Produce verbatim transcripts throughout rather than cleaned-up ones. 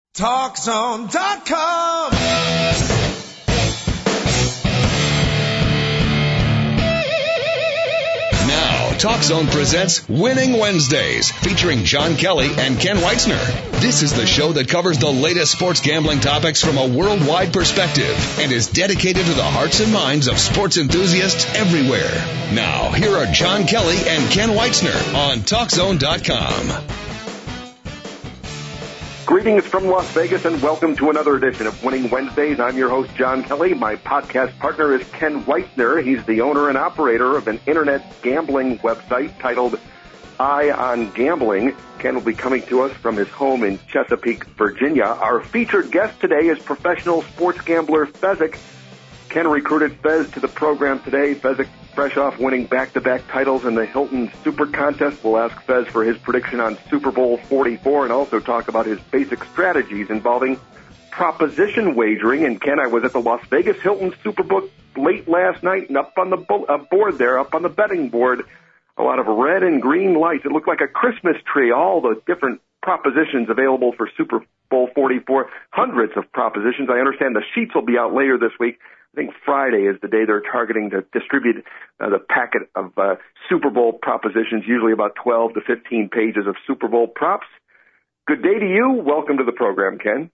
talk zone dot com. Now, TalkZone presents Winning Wednesdays, featuring John Kelly and Ken Weitzner. This is the show that covers the latest sports gambling topics from a worldwide perspective and is dedicated to the hearts and minds of sports enthusiasts everywhere. Now, here are John Kelly and Ken Weitzner on talk zone dot com. Greetings from Las Vegas and welcome to another edition of Winning Wednesdays. I'm your host, John Kelly. My podcast partner is Ken Weitzner. He's the owner and operator of an internet gambling website titled Eye on Gambling. Ken will be coming to us from his home in Chesapeake, Virginia. Our featured guest today is professional sports gambler Fezzik. Ken recruited Fez to the program today. Fezzik, fresh off winning back-to-back titles in the Hilton Super Contest. We'll ask Fez for his prediction on Super Bowl forty-four and also talk about his basic strategies involving proposition wagering. And Ken, I was at the Las Vegas Hilton Superbook late last night, and up on the bo- uh, board there, up on the betting board, a lot of red and green lights. It looked like a Christmas tree, all the different propositions available for Super Bowl forty-four, hundreds of propositions. I understand the sheets will be out later this week. I think Friday is the day they're targeting to distribute uh, the packet of uh, Super Bowl propositions, usually about twelve to fifteen pages of Super Bowl props. Good day to you. Welcome to the program, Ken.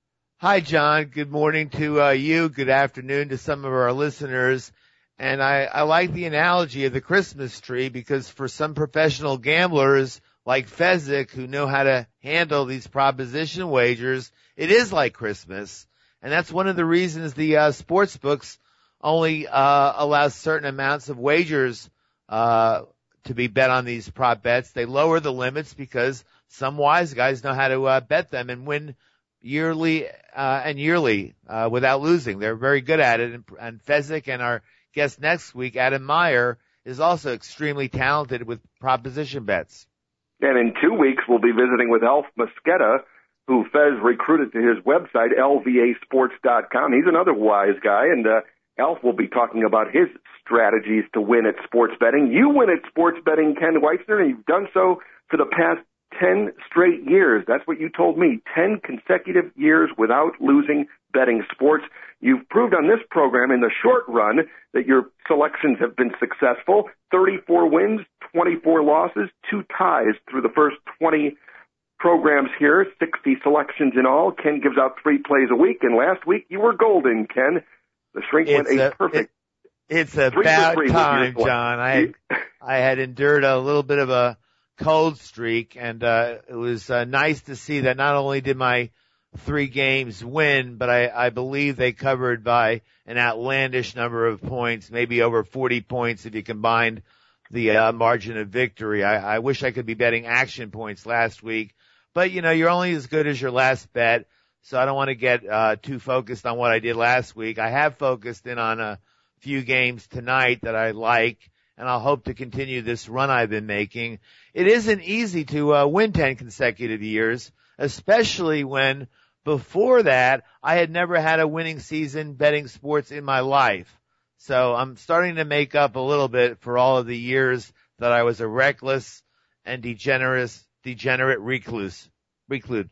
Hi, John. Good morning to uh, you. Good afternoon to some of our listeners. And I, I like the analogy of the Christmas tree because for some professional gamblers like Fezzik who know how to handle these proposition wagers, it is like Christmas. And that's one of the reasons the uh, sports books only uh, allow certain amounts of wagers uh, to be bet on these prop bets. They lower the limits because some wise guys know how to uh, bet them and win yearly uh, and yearly uh, without losing. They're very good at it. And, and Fezzik and our guest next week, Adam Meyer, is also extremely talented with proposition bets. And in two weeks, we'll be visiting with Alf Mosqueda, who Fez recruited to his website, L V A sports dot com. He's another wise guy, and uh, Alf will be talking about his strategies to win at sports betting. You win at sports betting, Ken Weitzner, and you've done so for the past ten straight years. That's what you told me, ten consecutive years without losing betting sports. You've proved on this program in the short run that your selections have been successful, thirty-four wins, twenty-four losses, two ties through the first twenty programs here, sixty selections in all. Ken gives out three plays a week, and last week you were golden, Ken. The shrink it's went a, a perfect. It, it's about time, John. I had, I had endured a little bit of a cold streak, and uh, it was uh, nice to see that not only did my three games win, but I, I believe they covered by an outlandish number of points, maybe over forty points if you combined the uh, margin of victory. I, I wish I could be betting action points last week. But, you know, you're only as good as your last bet, so I don't want to get uh too focused on what I did last week. I have focused in on a few games tonight that I like, and I'll hope to continue this run I've been making. It isn't easy to uh, win ten consecutive years, especially when before that I had never had a winning season betting sports in my life. So I'm starting to make up a little bit for all of the years that I was a reckless and degenerate degenerate recluse. Reclude.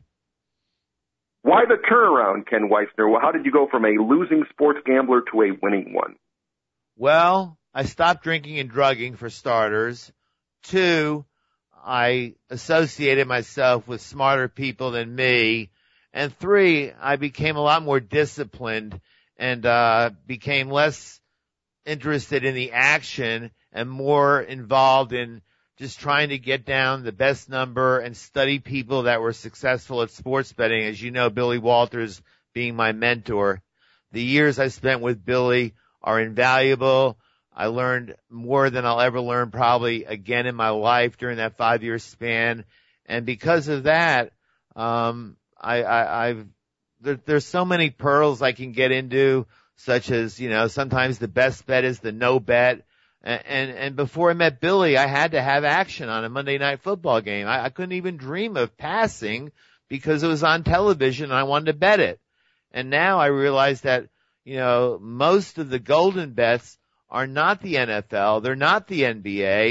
Why the turnaround, Ken Weitzner? Well, how did you go from a losing sports gambler to a winning one? Well, I stopped drinking and drugging for starters. Two, I associated myself with smarter people than me. And three, I became a lot more disciplined and uh became less interested in the action and more involved in just trying to get down the best number and study people that were successful at sports betting. As you know, Billy Walters being my mentor. The years I spent with Billy are invaluable. I learned more than I'll ever learn probably again in my life during that five-year span. And because of that, um, I, I, I've, there, there's so many pearls I can get into, such as, you know, sometimes the best bet is the no bet. And, and, and before I met Billy, I had to have action on a Monday night football game. I, I couldn't even dream of passing because it was on television and I wanted to bet it. And now I realize that, you know, most of the golden bets are not the N F L. They're not the N B A.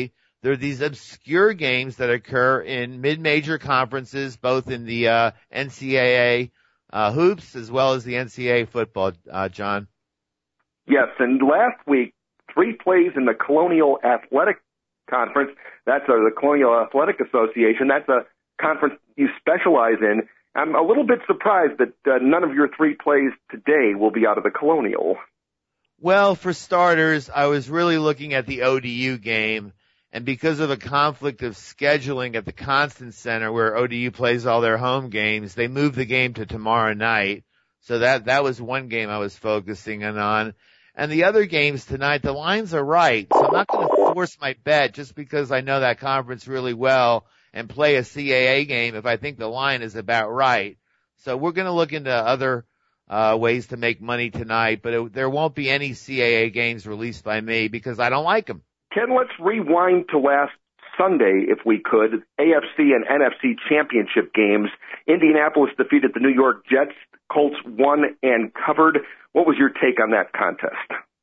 They're these obscure games that occur in mid-major conferences, both in the uh, N C double A uh, hoops as well as the N C double A football, uh, John. Yes, and last week, three plays in the Colonial Athletic Conference. That's uh, the Colonial Athletic Association. That's a conference you specialize in. I'm a little bit surprised that uh, none of your three plays today will be out of the Colonial. Well, for starters, I was really looking at the O D U game, and because of a conflict of scheduling at the Constant Center where O D U plays all their home games, they moved the game to tomorrow night. So that, that was one game I was focusing on. And the other games tonight, the lines are right. So I'm not going to force my bet just because I know that conference really well and play a C A A game if I think the line is about right. So we're going to look into other uh ways to make money tonight, but it, there won't be any C A A games released by me because I don't like them. Ken, let's rewind to last Sunday, if we could. A F C and N F C championship games. Indianapolis defeated the New York Jets. Colts won and covered. What was your take on that contest?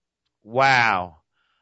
Wow.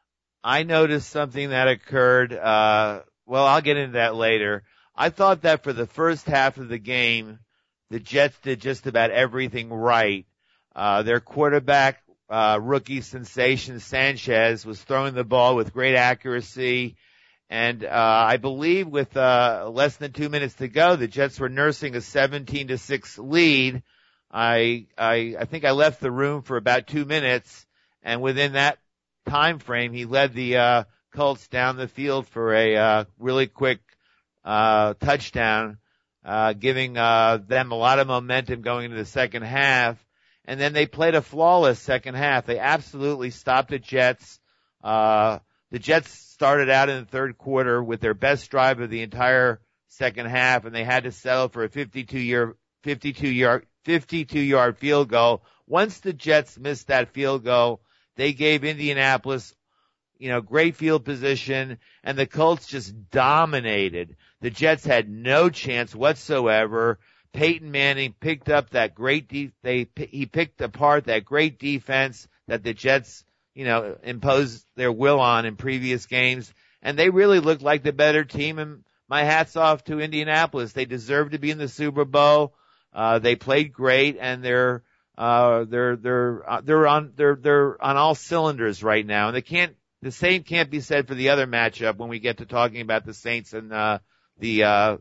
I noticed something that occurred. Uh, well, I'll get into that later. I thought that for the first half of the game, the Jets did just about everything right. Uh, their quarterback, uh, rookie sensation Sanchez was throwing the ball with great accuracy. And, uh, I believe with, uh, less than two minutes to go, the Jets were nursing a seventeen to six lead. I, I, I think I left the room for about two minutes, and within that time frame, he led the, uh, Colts down the field for a, uh, really quick, uh, touchdown, uh, giving, uh, them a lot of momentum going into the second half. And then they played a flawless second half. They absolutely stopped the Jets. Uh, the Jets started out in the third quarter with their best drive of the entire second half, and they had to settle for a fifty-two year, fifty-two yard, fifty-two yard field goal. Once the Jets missed that field goal, they gave Indianapolis, you know, great field position, and the Colts just dominated. The Jets had no chance whatsoever. Peyton Manning picked up that great de- they he picked apart that great defense that the Jets, you know, imposed their will on in previous games, and they really looked like the better team. And my hat's off to Indianapolis. They deserve to be in the Super Bowl. Uh, they played great, and they're, uh, they're, they're, uh, they're on, they're, they're on all cylinders right now. And they can't, the same can't be said for the other matchup when we get to talking about the Saints and, uh, the, uh,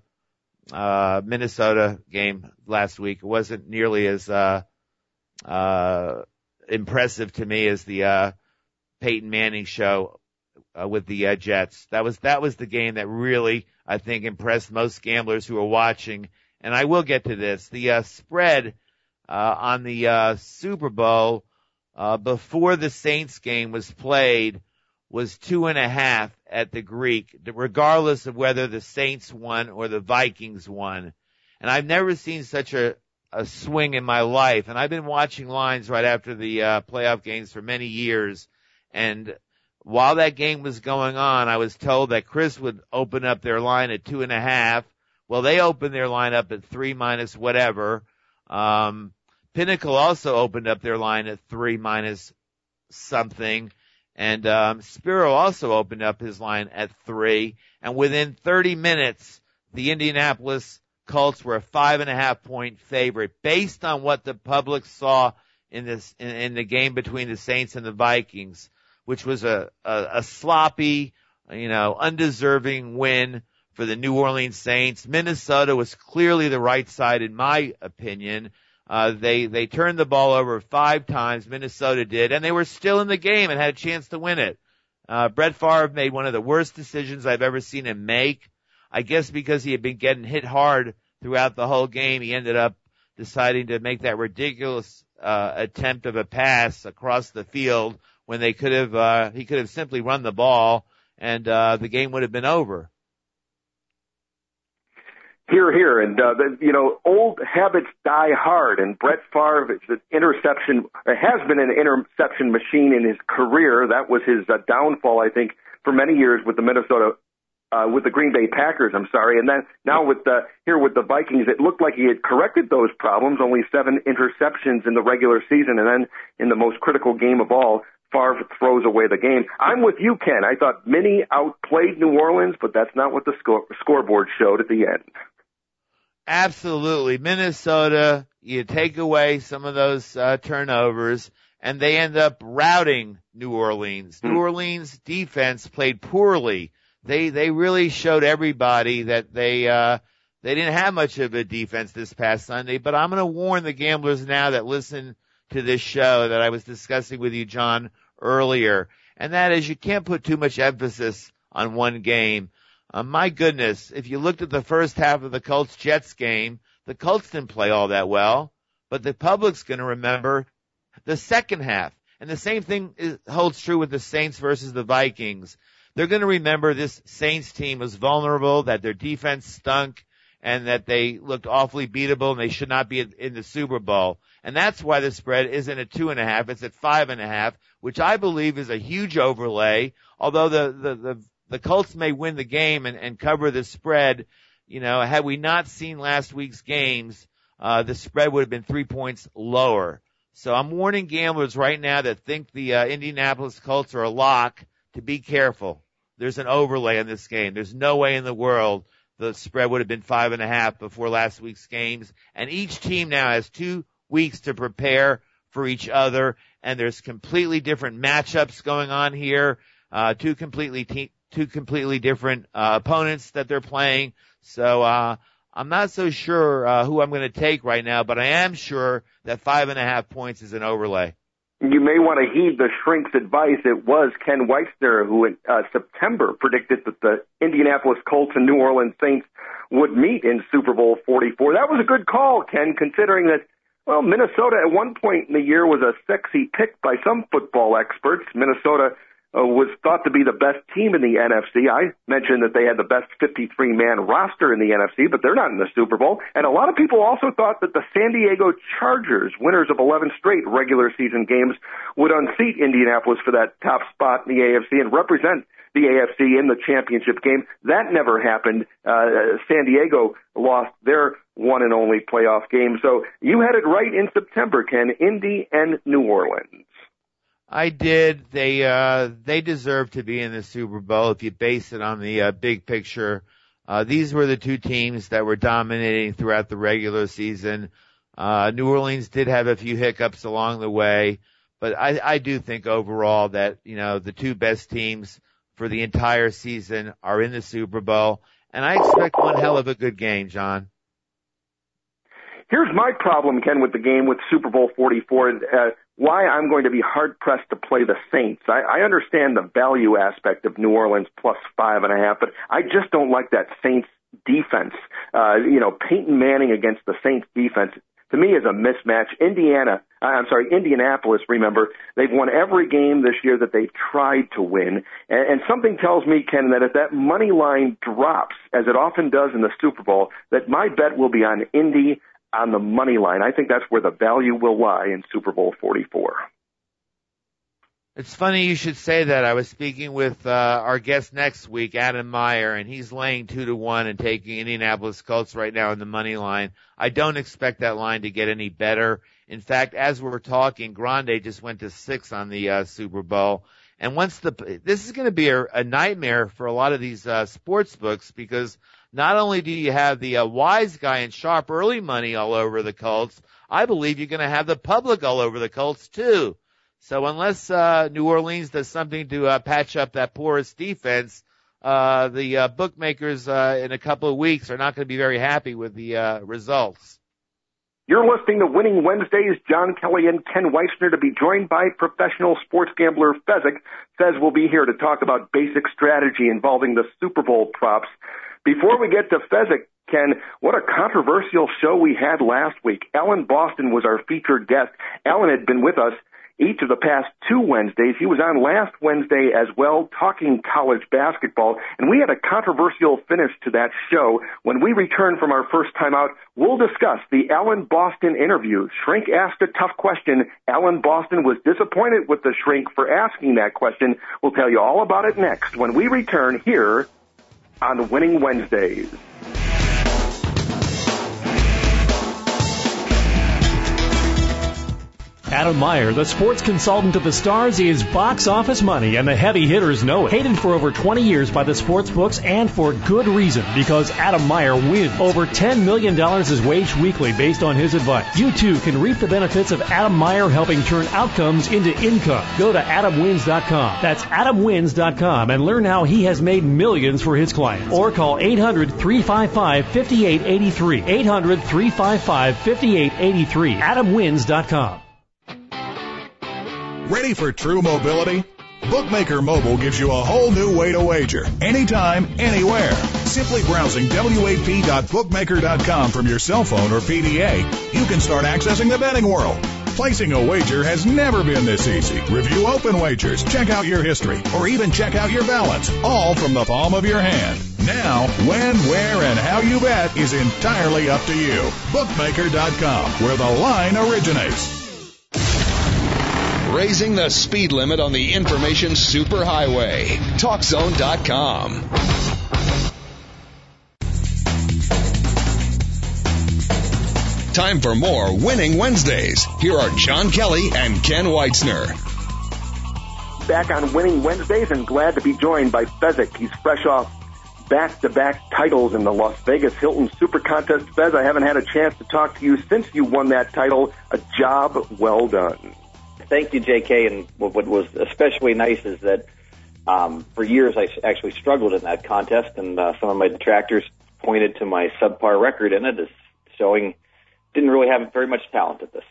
uh, Minnesota game last week. It wasn't nearly as, uh, uh, impressive to me as the, uh, Peyton Manning show, uh, with the, uh, Jets. That was, that was the game that really, I think, impressed most gamblers who were watching. And I will get to this. The uh, spread uh, on the uh, Super Bowl uh, before the Saints game was played was two and a half at the Greek, regardless of whether the Saints won or the Vikings won. And I've never seen such a, a swing in my life. And I've been watching lines right after the uh, playoff games for many years. And while that game was going on, I was told that Chris would open up their line at two and a half. Well, they opened their line up at three minus whatever. Um, Pinnacle also opened up their line at three minus something. And, um, Spiro also opened up his line at three. And within thirty minutes, the Indianapolis Colts were a five and a half point favorite based on what the public saw in this, in, in the game between the Saints and the Vikings, which was a, a, a sloppy, you know, undeserving win for the New Orleans Saints. Minnesota was clearly the right side, in my opinion. Uh, they, they turned the ball over five times, Minnesota did, and they were still in the game and had a chance to win it. Uh, Brett Favre made one of the worst decisions I've ever seen him make. I guess because he had been getting hit hard throughout the whole game, he ended up deciding to make that ridiculous, uh, attempt of a pass across the field when they could have, uh, he could have simply run the ball and, uh, the game would have been over. Here, here, and, uh, the, you know, old habits die hard, and Brett Favre is an interception, has been an interception machine in his career. That was his uh, downfall, I think, for many years with the Minnesota, uh, with the Green Bay Packers, I'm sorry, and then now with the, here with the Vikings, it looked like he had corrected those problems, only seven interceptions in the regular season, and then in the most critical game of all, Favre throws away the game. I'm with you, Ken. I thought Minnie outplayed New Orleans, but that's not what the score, scoreboard showed at the end. Absolutely. Minnesota, you take away some of those uh, turnovers, and they end up routing New Orleans. Mm-hmm. New Orleans defense played poorly. They they really showed everybody that they uh they didn't have much of a defense this past Sunday. But I'm going to warn the gamblers now that listen to this show that I was discussing with you, John, earlier, and that is you can't put too much emphasis on one game. Uh, my goodness, if you looked at the first half of the Colts-Jets game, the Colts didn't play all that well, but the public's going to remember the second half. And the same thing is, holds true with the Saints versus the Vikings. They're going to remember this Saints team was vulnerable, that their defense stunk, and that they looked awfully beatable, and they should not be in the Super Bowl. And that's why the spread isn't at two and a half, it's at five and a half, which I believe is a huge overlay. Although the, the, the, the Colts may win the game and, and cover the spread, you know, had we not seen last week's games, uh, the spread would have been three points lower. So I'm warning gamblers right now that think the, uh, Indianapolis Colts are a lock to be careful. There's an overlay in this game. There's no way in the world the spread would have been five and a half before last week's games. And each team now has two weeks to prepare for each other, and there's completely different matchups going on here, uh, two completely te- two completely different uh, opponents that they're playing. So uh, I'm not so sure uh, who I'm going to take right now, but I am sure that five and a half points is an overlay. You may want to heed the shrink's advice. It was Ken Weitzner who in uh, September predicted that the Indianapolis Colts and New Orleans Saints would meet in Super Bowl forty-four. That was a good call, Ken, considering that, well, Minnesota at one point in the year was a sexy pick by some football experts. Minnesota uh, was thought to be the best team in the N F C. I mentioned that they had the best fifty-three man roster in the N F C, but they're not in the Super Bowl. And a lot of people also thought that the San Diego Chargers, winners of eleven straight regular season games, would unseat Indianapolis for that top spot in the A F C and represent the A F C in the championship game. That never happened. Uh, San Diego lost their one and only playoff game. So you had it right in September, Ken. Indy and New Orleans. I did. They uh they deserve to be in the Super Bowl if you base it on the uh, big picture. Uh these were the two teams that were dominating throughout the regular season. Uh New Orleans did have a few hiccups along the way, but I I do think overall that, you know, the two best teams for the entire season are in the Super Bowl, and I expect one hell of a good game, John. Here's my problem, Ken, with the game with Super Bowl forty-four, and uh, why I'm going to be hard-pressed to play the Saints. I, I understand the value aspect of New Orleans plus five and a half, but I just don't like that Saints defense. Uh, you know, Peyton Manning against the Saints defense, to me, is a mismatch. Indiana, I'm sorry, Indianapolis, remember, they've won every game this year that they've tried to win. And, and something tells me, Ken, that if that money line drops, as it often does in the Super Bowl, that my bet will be on Indy on the money line. I think that's where the value will lie in Super Bowl forty-four. It's funny you should say that. I was speaking with uh, our guest next week, Adam Meyer, and he's laying two to one and taking Indianapolis Colts right now in the money line. I don't expect that line to get any better. In fact, as we're talking, Grande just went to six on the uh, Super Bowl. And once the this is going to be a, a nightmare for a lot of these uh, sports books, because not only do you have the uh, wise guy and sharp early money all over the Colts, I believe you're going to have the public all over the Colts too. So unless uh, New Orleans does something to uh, patch up that porous defense, uh, the uh, bookmakers uh, in a couple of weeks are not going to be very happy with the uh, results. You're listening to Winning Wednesdays. John Kelly and Ken Weitzner, to be joined by professional sports gambler Fezzik. Fez will be here to talk about basic strategy involving the Super Bowl props. Before we get to Fezzik, Ken, what a controversial show we had last week. Alan Boston was our featured guest. Alan had been with us each of the past two Wednesdays. He was on last Wednesday as well, talking college basketball, and we had a controversial finish to that show. When we return from our first time out, we'll discuss the Alan Boston interview. Shrink asked a tough question. Alan Boston was disappointed with the Shrink for asking that question. We'll tell you all about it next when we return here on Winning Wednesdays. Adam Meyer, the sports consultant to the stars, is box office money, and the heavy hitters know it. Hated for over twenty years by the sports books, and for good reason, because Adam Meyer wins. Over ten million dollars is waged weekly based on his advice. You too can reap the benefits of Adam Meyer helping turn outcomes into income. Go to adam wins dot com. That's adam wins dot com and learn how he has made millions for his clients. Or call eight hundred, three five five, five eight eight three. eight hundred, three five five, five eight eight three. adam wins dot com. Ready for true mobility? Bookmaker Mobile gives you a whole new way to wager, anytime, anywhere. Simply browsing W A P dot bookmaker dot com from your cell phone or P D A, you can start accessing the betting world. Placing a wager has never been this easy. Review open wagers, check out your history, or even check out your balance, all from the palm of your hand. Now, when, where, and how you bet is entirely up to you. bookmaker dot com, where the line originates. Raising the speed limit on the information superhighway. talk zone dot com. Time for more Winning Wednesdays. Here are John Kelly and Ken Weitzner. Back on Winning Wednesdays, and glad to be joined by Fezzik. He's fresh off back-to-back titles in the Las Vegas Hilton Super Contest. Fez, I haven't had a chance to talk to you since you won that title. A job well done. Thank you, J K. And what was especially nice is that um, for years I actually struggled in that contest, and uh, some of my detractors pointed to my subpar record in it as showing didn't really have very much talent at this.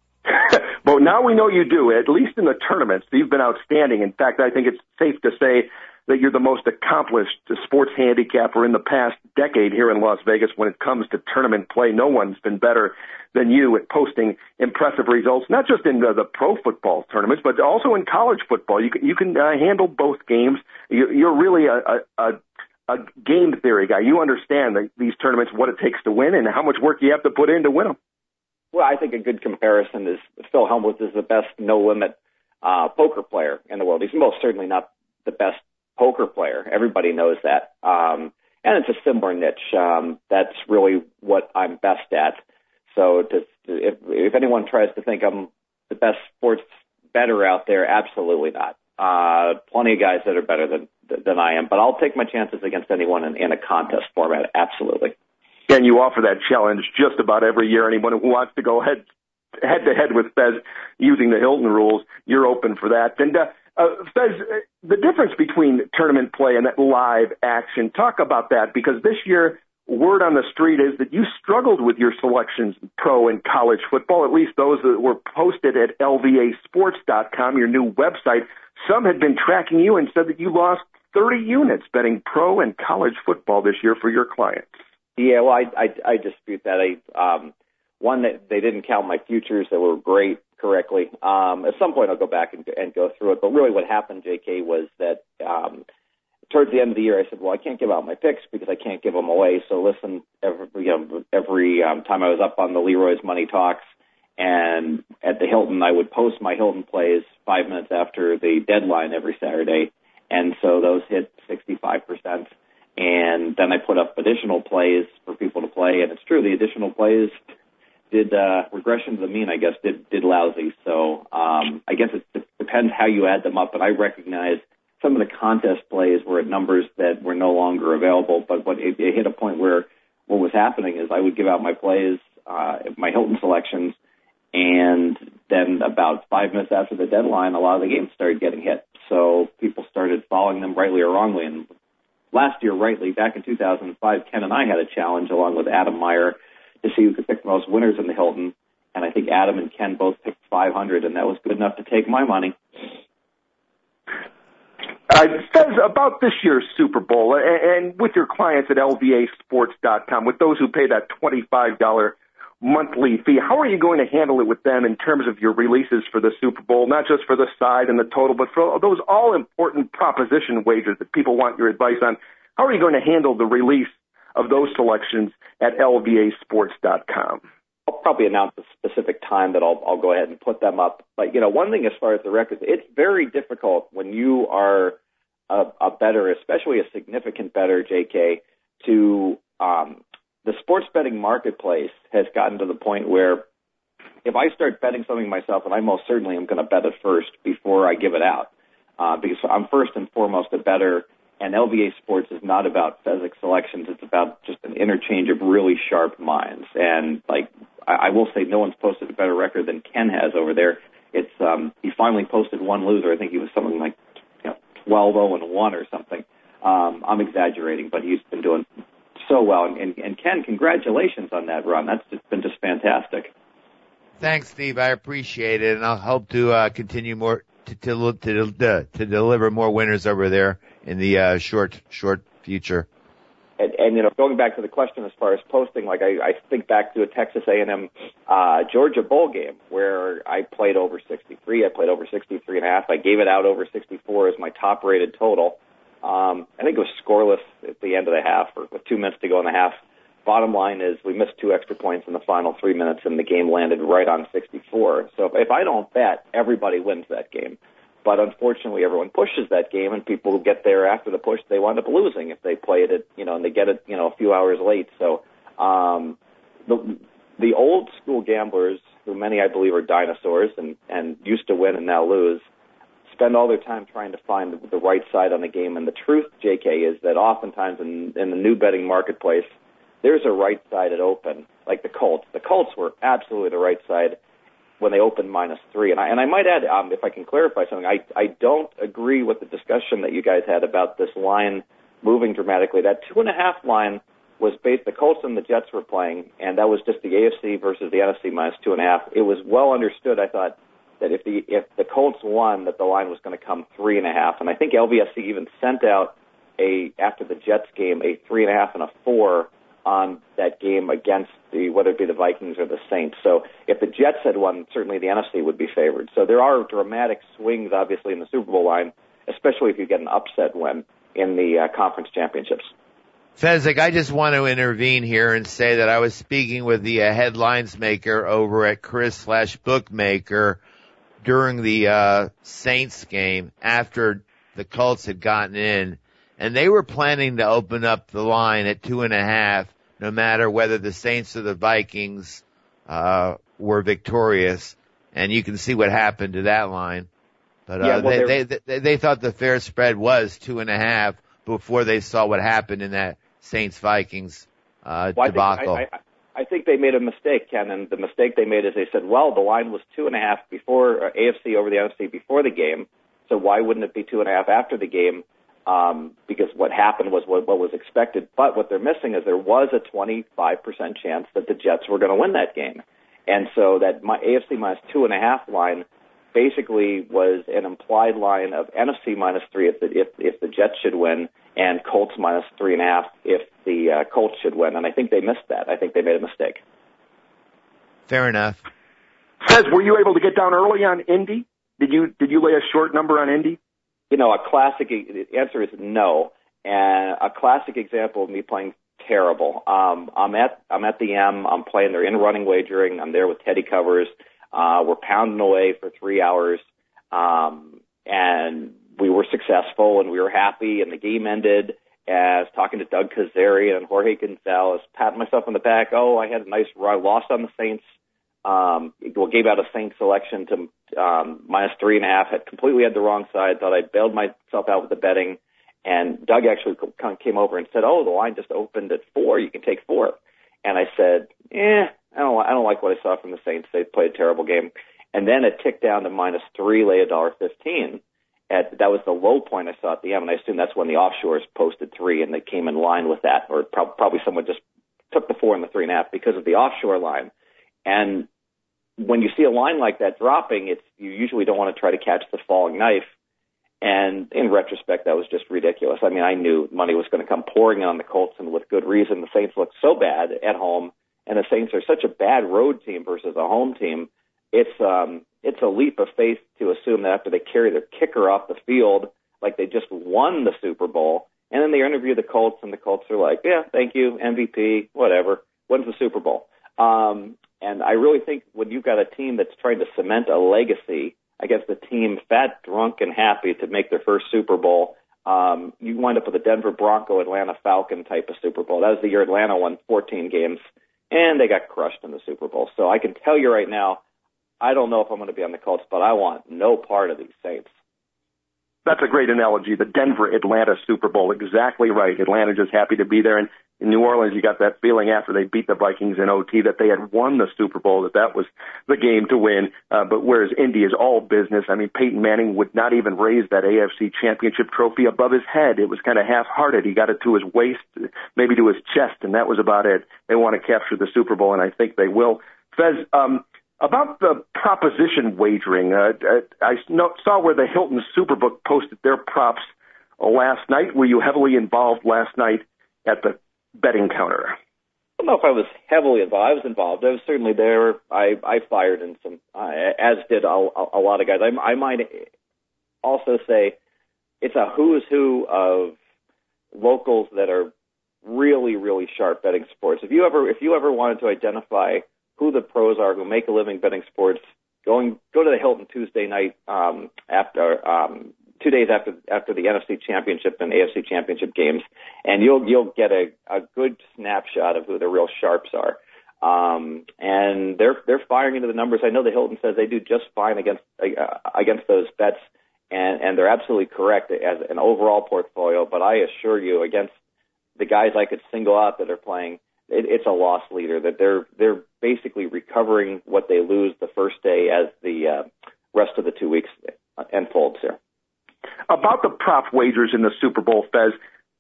But now we know you do, at least in the tournaments. You've been outstanding. In fact, I think it's safe to say that you're the most accomplished sports handicapper in the past decade here in Las Vegas when it comes to tournament play. No one's been better than you at posting impressive results, not just in the, the pro football tournaments, but also in college football. You can, you can uh, handle both games. You, you're really a, a, a a game theory guy. You understand the, these tournaments, what it takes to win and how much work you have to put in to win them. Well, I think a good comparison is Phil Hellmuth is the best no-limit uh, poker player in the world. He's most certainly not the best poker player. Everybody knows that. Um, and it's a similar niche. Um, that's really what I'm best at. So to, if, if anyone tries to think I'm the best sports bettor out there, absolutely not. Uh, plenty of guys that are better than than I am, but I'll take my chances against anyone in, in a contest format, absolutely. And you offer that challenge just about every year. Anyone who wants to go head head to head with Fez using the Hilton rules, you're open for that. And uh, uh, Fez, the difference between tournament play and that live action, talk about that, because this year word on the street is that you struggled with your selections in pro and college football, at least those that were posted at L V A sports dot com, your new website. Some had been tracking you and said that you lost thirty units betting pro and college football this year for your clients. Yeah, well, I, I, I dispute that. I, um, one, that they didn't count my futures that were great correctly. Um, at some point, I'll go back and, and go through it. But really what happened, J K, was that um, towards the end of the year, I said, well, I can't give out my picks because I can't give them away. So listen, every, you know, every um, time I was up on the Leroy's Money Talks and at the Hilton, I would post my Hilton plays five minutes after the deadline every Saturday. And so those hit sixty-five percent. And then I put up additional plays for people to play. And it's true, the additional plays did, uh, regression to the mean, I guess, did, did lousy. So, um, I guess it depends how you add them up. But I recognize some of the contest plays were at numbers that were no longer available. But what it, it hit a point where what was happening is I would give out my plays, uh, my Hilton selections, and then about five minutes after the deadline, a lot of the games started getting hit. So people started following them rightly or wrongly. And last year, rightly, back in two thousand five, Ken and I had a challenge along with Adam Meyer to see who could pick the most winners in the Hilton. And I think Adam and Ken both picked five hundred, and that was good enough to take my money. Uh, it says about this year's Super Bowl, and, and with your clients at L V A sports dot com, with those who pay that twenty-five dollars monthly fee, how are you going to handle it with them in terms of your releases for the Super Bowl, not just for the side and the total, but for those all-important proposition wagers that people want your advice on? How are you going to handle the release of those selections at L V A sports dot com? I'll probably announce a specific time that I'll, I'll go ahead and put them up. But, you know, one thing as far as the records, it's very difficult when you are a, a bettor, especially a significant bettor, J K, to um, the sports betting marketplace has gotten to the point where if I start betting something myself, and I most certainly am going to bet it first before I give it out, uh, because I'm first and foremost a bettor, and L V A Sports is not about Fezzik selections. It's about just an interchange of really sharp minds. And, like, I, I will say no one's posted a better record than Ken has over there. It's um, he finally posted one loser. I think he was something like you know, twelve oh and one or something. Um, I'm exaggerating, but he's been doing so well. And, and, and Ken, congratulations on that run. That's just been just fantastic. Thanks, Steve. I appreciate it, and I'll hope to uh, continue more to to, to to to deliver more winners over there in the uh, short short future. And, and you know, going back to the question as far as posting, like I, I think back to a Texas A and M uh, Georgia bowl game where I played over sixty-three. I played over sixty-three and a half. I gave it out over sixty-four as my top rated total. Um, I think it was scoreless at the end of the half, or with two minutes to go in the half. Bottom line is we missed two extra points in the final three minutes, and the game landed right on sixty-four. So if, if I don't bet, everybody wins that game. But unfortunately, everyone pushes that game, and people who get there after the push, they wind up losing if they play it, at, you know, and they get it, you know, a few hours late. So um, the the old school gamblers, who many I believe are dinosaurs and, and used to win and now lose, spend all their time trying to find the, the right side on the game. And the truth, J K, is that oftentimes in, in the new betting marketplace, there's a right side at open, like the Colts. The Colts were absolutely the right side when they opened minus three. And I, and I might add, um, if I can clarify something, I, I don't agree with the discussion that you guys had about this line moving dramatically. That two and a half line was based, the Colts and the Jets were playing, and that was just the A F C versus the N F C minus two and a half. It was well understood, I thought, that if the if the Colts won, that the line was going to come three and a half. And I think L V S C even sent out a after the Jets game a three and a half and a four on that game against the whether it be the Vikings or the Saints. So if the Jets had won, certainly the N F C would be favored. So there are dramatic swings, obviously, in the Super Bowl line, especially if you get an upset win in the uh, conference championships. Fezzik, I just want to intervene here and say that I was speaking with the uh, headlines maker over at Chris slash Bookmaker during the uh, Saints game after the Colts had gotten in, and they were planning to open up the line at two and a half, no matter whether the Saints or the Vikings uh, were victorious. And you can see what happened to that line. But uh, yeah, well, they, they they they thought the fair spread was two and a half before they saw what happened in that Saints Vikings uh, well, debacle. I think, I, I, I think they made a mistake, Ken, and the mistake they made is they said, well, the line was two and a half before uh, A F C over the N F C before the game, so why wouldn't it be two and a half after the game? Um, because what happened was what, what was expected. But what they're missing is there was a twenty-five percent chance that the Jets were going to win that game. And so that my A F C minus two and a half line basically was an implied line of N F C minus three if the, if, if the Jets should win, and Colts minus three and a half if the uh, Colts should win. And I think they missed that. I think they made a mistake. Fair enough. Fez, were you able to get down early on Indy? Did you did you lay a short number on Indy? You know, a classic the answer is no. And a classic example of me playing terrible. Um, I'm at I'm at the M. I'm playing. They're in running wagering. I'm there with Teddy Covers. Uh, we're pounding away for three hours, um, and we were successful, and we were happy, and the game ended. And I was talking to Doug Kazarian and Jorge Gonzalez, patting myself on the back. Oh, I had a nice run. Lost on the Saints. Um, well, gave out a Saints selection to um, minus three and a half. Had completely had the wrong side. Thought I bailed myself out with the betting. And Doug actually came over and said, "Oh, the line just opened at four. You can take four." And I said, "Eh, I don't, I don't like what I saw from the Saints. They played a terrible game." And then it ticked down to minus three, lay a dollar fifteen. At that was the low point I saw at the M, and I assume that's when the offshores posted three, and they came in line with that, or pro- probably someone just took the four and the three and a half because of the offshore line. And when you see a line like that dropping, it's you usually don't want to try to catch the falling knife. And in retrospect, that was just ridiculous. I mean, I knew money was going to come pouring on the Colts, and with good reason. The Saints looked so bad at home, and the Saints are such a bad road team versus a home team. It's um, it's a leap of faith to assume that after they carry their kicker off the field, like they just won the Super Bowl, and then they interview the Colts, and the Colts are like, "Yeah, thank you, M V P, whatever. When's the Super Bowl?" Um, and I really think when you've got a team that's trying to cement a legacy against a team fat, drunk, and happy to make their first Super Bowl, um, you wind up with a Denver Bronco, Atlanta Falcon type of Super Bowl. That was the year Atlanta won fourteen games, and they got crushed in the Super Bowl. So I can tell you right now, I don't know if I'm going to be on the Colts, but I want no part of these Saints. That's a great analogy, the Denver-Atlanta Super Bowl. Exactly right. Atlanta just happy to be there. And in New Orleans, you got that feeling after they beat the Vikings in O T that they had won the Super Bowl, that that was the game to win. Uh, but whereas Indy is all business, I mean, Peyton Manning would not even raise that A F C championship trophy above his head. It was kind of half-hearted. He got it to his waist, maybe to his chest, and that was about it. They want to capture the Super Bowl, and I think they will. Fez, um, about the proposition wagering, uh, I saw where the Hilton Superbook posted their props last night. Were you heavily involved last night at the betting counter? I don't know if I was heavily involved. I was involved. I was certainly there. I, I fired in some, uh, as did a, a lot of guys. I, I might also say it's a who's who of locals that are really, really sharp betting sports. If you ever, if you ever wanted to identify who the pros are who make a living betting sports, going go to the Hilton Tuesday night um, after um, two days after after the N F C Championship and A F C Championship games, and you'll you'll get a, a good snapshot of who the real sharps are. Um, and they're they're firing into the numbers. I know the Hilton says they do just fine against uh, against those bets, and and they're absolutely correct as an overall portfolio. But I assure you, against the guys I could single out that are playing, it, it's a loss leader, that they're they're basically recovering what they lose the first day as the uh, rest of the two weeks unfolds here. About the prop wagers in the Super Bowl, Fez,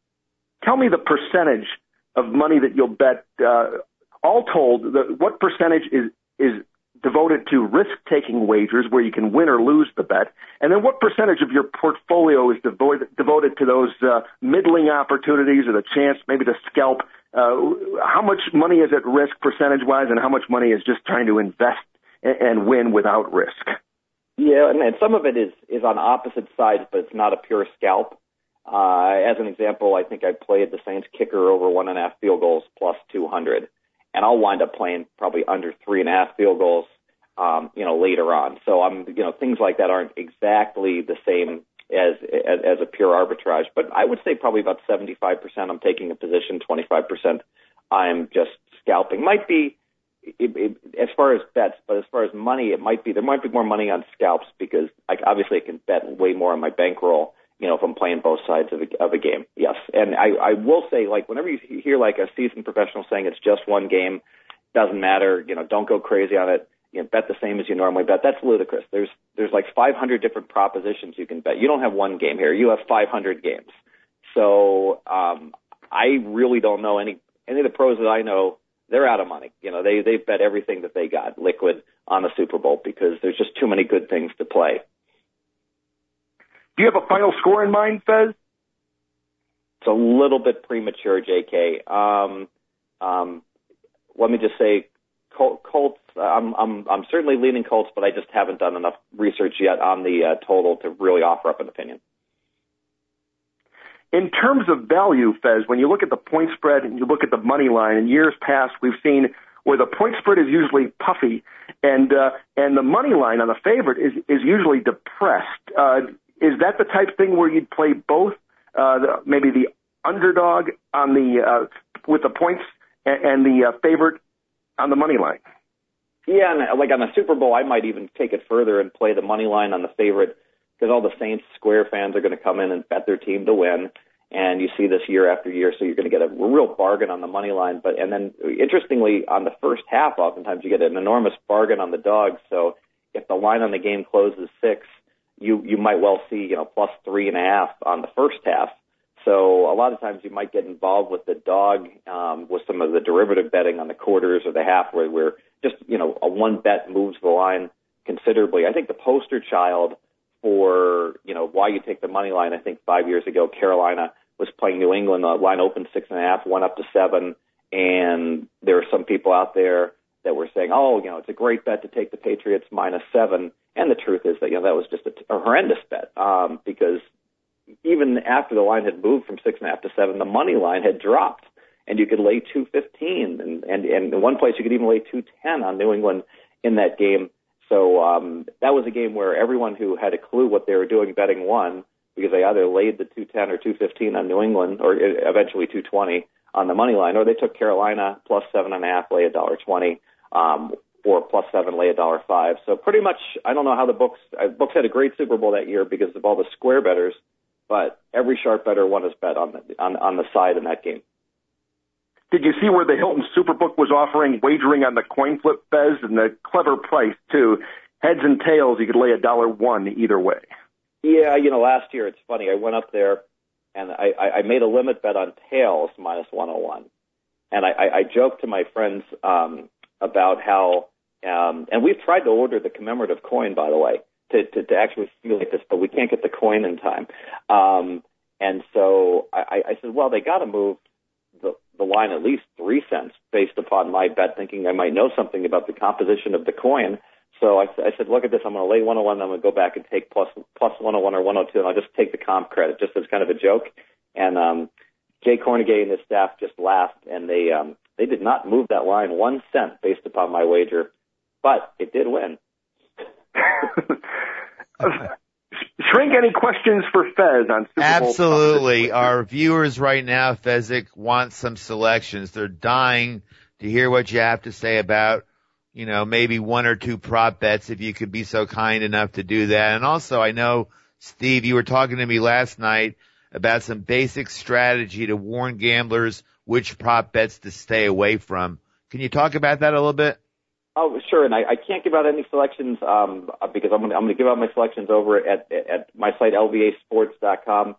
tell me the percentage of money that you'll bet. Uh, all told, the, what percentage is is devoted to risk-taking wagers where you can win or lose the bet, and then what percentage of your portfolio is devoted, devoted to those uh, middling opportunities or the chance maybe to scalp? Uh, how much money is at risk percentage-wise, and how much money is just trying to invest and, and win without risk? Yeah, and, and some of it is, is on opposite sides, but it's not a pure scalp. Uh, as an example, I think I played the Saints kicker over one and a half field goals plus two hundred. And I'll wind up playing probably under three and a half field goals, um, you know, later on. So I'm, you know, things like that aren't exactly the same as, as, as a pure arbitrage. But I would say probably about seventy-five percent I'm taking a position, twenty-five percent I'm just scalping. Might be, it, it, as far as bets, but as far as money, it might be, there might be more money on scalps because I, obviously I can bet way more on my bankroll, you know, if I'm playing both sides of a, of a game. Yes. And I, I will say, like, whenever you hear like a seasoned professional saying it's just one game, doesn't matter, you know, don't go crazy on it, you know, bet the same as you normally bet. That's ludicrous. There's, there's like five hundred different propositions you can bet. You don't have one game here. You have five hundred games. So, um, I really don't know any, any of the pros that I know, they're out of money. You know, they, they've bet everything that they got liquid on the Super Bowl because there's just too many good things to play. Do you have a final score in mind, Fez? It's a little bit premature, J K. Um, um, let me just say, Col- Colts. I'm, I'm, I'm certainly leaning Colts, but I just haven't done enough research yet on the uh, total to really offer up an opinion. In terms of value, Fez, when you look at the point spread and you look at the money line, in years past we've seen where the point spread is usually puffy and uh, and the money line on the favorite is is usually depressed. Uh, Is that the type of thing where you'd play both, uh, the, maybe the underdog on the uh, with the points and, and the uh, favorite on the money line? Yeah, and like on the Super Bowl, I might even take it further and play the money line on the favorite because all the Saints Square fans are going to come in and bet their team to win. And you see this year after year, so you're going to get a real bargain on the money line. But and then interestingly, on the first half, oftentimes you get an enormous bargain on the dogs. So if the line on the game closes six, you you might well see, you know, plus three and a half on the first half. So a lot of times you might get involved with the dog um, with some of the derivative betting on the quarters or the half where, where just, you know, a one bet moves the line considerably. I think the poster child for, you know, why you take the money line, I think five years ago, Carolina was playing New England. The line opened six and a half, went up to seven, and there were some people out there that were saying, oh, you know, it's a great bet to take the Patriots minus seven. And the truth is that, you know, that was just a, a horrendous bet um, because even after the line had moved from six and a half to seven, the money line had dropped, and you could lay two fifteen, and and, and in one place you could even lay two ten on New England in that game. So um, that was a game where everyone who had a clue what they were doing betting won because they either laid the two ten or two fifteen on New England, or eventually two twenty on the money line, or they took Carolina plus seven and a half, lay a dollar twenty. Um, or plus seven, lay a dollar five. So pretty much, I don't know how the books, uh, books had a great Super Bowl that year because of all the square bettors, but every sharp bettor won his bet on the, on, on the side in that game. Did you see where the Hilton Superbook was offering wagering on the coin flip, Fez, and the clever price, too? Heads and tails, you could lay a dollar one either way. Yeah, you know, last year, it's funny, I went up there, and I, I made a limit bet on tails minus one oh one. And I, I, I joked to my friends um, about how, um, and we've tried to order the commemorative coin, by the way, to, to, to actually simulate this, but we can't get the coin in time. Um, and so I, I said, well, they got to move the, the line at least three cents based upon my bet, thinking I might know something about the composition of the coin. So I, I said, look at this, I'm going to lay one oh one, and I'm going to go back and take plus, plus one oh one or one oh two, and I'll just take the comp credit just as kind of a joke. And um, Jay Kornegay and his staff just laughed, and they um, they did not move that line one cent based upon my wager, but it did win. Shrink, any questions for Fez on Super Bowl? Absolutely. Our viewers right now, Fezzik, want some selections. They're dying to hear what you have to say about, you know, maybe one or two prop bets, if you could be so kind enough to do that. And also, I know, Steve, you were talking to me last night about some basic strategy to warn gamblers which prop bets to stay away from. Can you talk about that a little bit? Oh, sure, and I, I can't give out any selections um, because I'm going I'm to give out my selections over at at my site L V A sports dot com.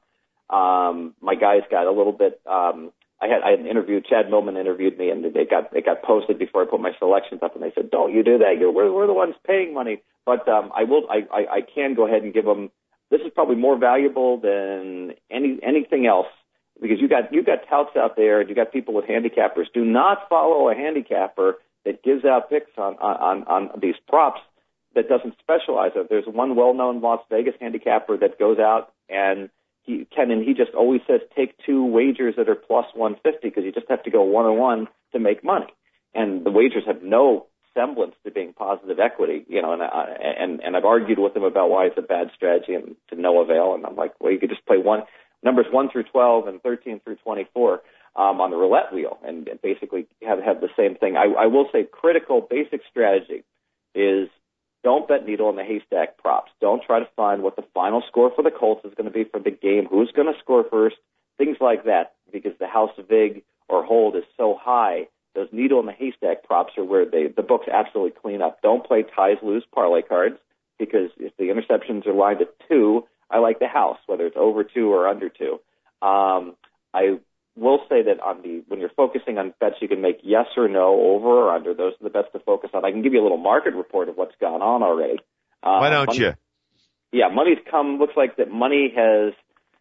Um, my guys got a little bit. Um, I had I had an interview. Chad Millman interviewed me, and they got they got posted before I put my selections up, and they said, "Don't you do that? You're, we're we're the ones paying money." But um, I will. I, I I can go ahead and give them. This is probably more valuable than any anything else because you got you got touts out there, and you got people with handicappers. Do not follow a handicapper that gives out picks on, on, on these props that doesn't specialize. There's one well-known Las Vegas handicapper that goes out and he can, and he just always says, take two wagers that are plus one fifty because you just have to go one on one to make money. And the wagers have no semblance to being positive equity, you know, and, and, and I've argued with him about why it's a bad strategy and to no avail. And I'm like, well, you could just play one, numbers one through twelve and thirteen through twenty-four. Um, on the roulette wheel and, and basically have, have the same thing. I, I will say critical basic strategy is don't bet needle in the haystack props. Don't try to find what the final score for the Colts is going to be for the game, who's going to score first, things like that, because the house vig or hold is so high. Those needle in the haystack props are where they, the books absolutely clean up. Don't play ties, lose parlay cards because if the interceptions are lined at two, I like the house, whether it's over two or under two. Um, I will say that on the when you're focusing on bets, you can make yes or no, over or under. Those are the best to focus on. I can give you a little market report of what's gone on already. Uh, Why don't money, you? Yeah, money's come. Looks like that money has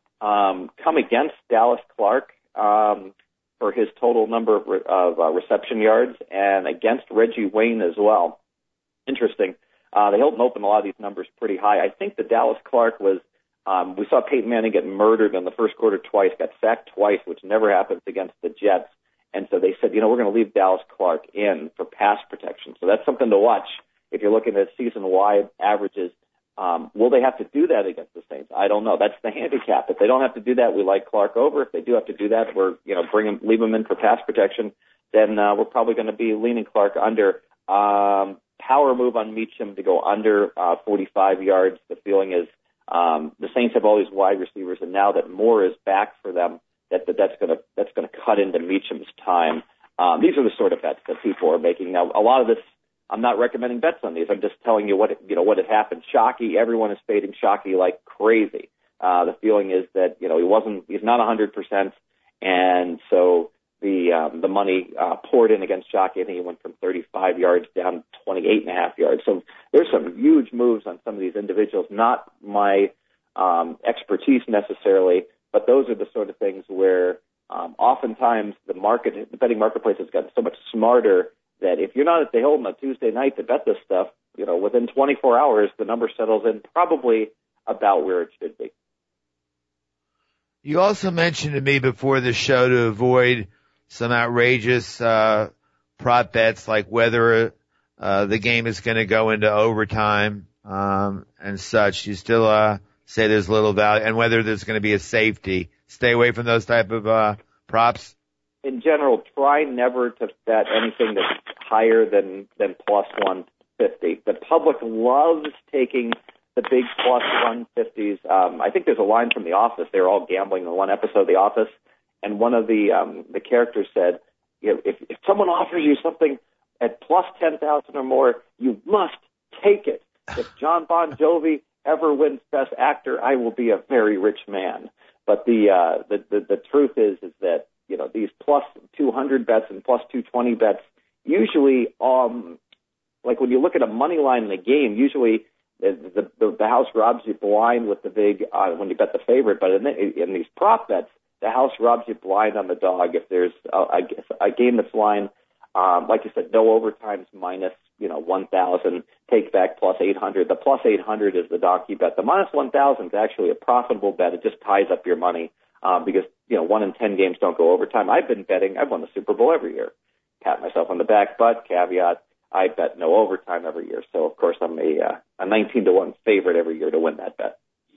um, come against Dallas Clark um, for his total number of, of uh, reception yards, and against Reggie Wayne as well. Interesting. Uh, the Hilton opened a lot of these numbers pretty high. I think the Dallas Clark was. Um, we saw Peyton Manning get murdered in the first quarter twice, got sacked twice, which never happens against the Jets. And so they said, you know, we're going to leave Dallas Clark in for pass protection. So that's something to watch if you're looking at season-wide averages. Um, will they have to do that against the Saints? I don't know. That's the handicap. If they don't have to do that, we like Clark over. If they do have to do that, we're, you know, bring him, leave him in for pass protection. Then uh, we're probably going to be leaning Clark under. Um, power move on Meacham to go under uh, forty-five yards. The feeling is Um, the Saints have all these wide receivers, and now that Moore is back for them, that, that that's going to that's going to cut into Meacham's time. Um, these are the sort of bets that people are making now. A lot of this, I'm not recommending bets on these. I'm just telling you what it, you know what had happened. Shockey, everyone is fading Shockey like crazy. Uh, the feeling is that you know he wasn't, he's not one hundred percent, and so the um, the money uh, poured in against Shockey. I think he went from thirty-five yards down twenty-eight and a half yards. So there's some huge moves on some of these individuals. Not my um, expertise necessarily, but those are the sort of things where um, oftentimes the market, the betting marketplace has gotten so much smarter that if you're not at the Hilton on Tuesday night to bet this stuff, you know, within twenty-four hours the number settles in probably about where it should be. You also mentioned to me before the show to avoid some outrageous uh, prop bets like whether uh, the game is going to go into overtime um, and such. You still uh, say there's little value, and whether there's going to be a safety. Stay away from those type of uh, props. In general, try never to bet anything that's higher than, than plus one fifty. The public loves taking the big plus one fifties. Um, I think there's a line from The Office. They were all gambling in one episode of The Office, and one of the um, the characters said, you know, if, if someone offers you something at plus ten thousand or more, you must take it. If John Bon Jovi ever wins Best Actor, I will be a very rich man. But the uh, the, the the truth is is that, you know, these plus two hundred bets and plus two twenty bets usually, um, like when you look at a money line in a game, usually the the, the house robs you blind with the big uh, when you bet the favorite. But in, the, in these prop bets, the house robs you blind on the dog. If there's a, a, a game that's line, um, like you said, no overtimes minus, you know, one thousand, take back plus eight hundred. The plus eight hundred is the donkey bet. The minus one thousand is actually a profitable bet. It just ties up your money um, because, you know, one in ten games don't go overtime. I've been betting. I've won the Super Bowl every year. Pat myself on the back, but caveat, I bet no overtime every year. So, of course, I'm a, uh, a nineteen to one favorite every year to win that bet.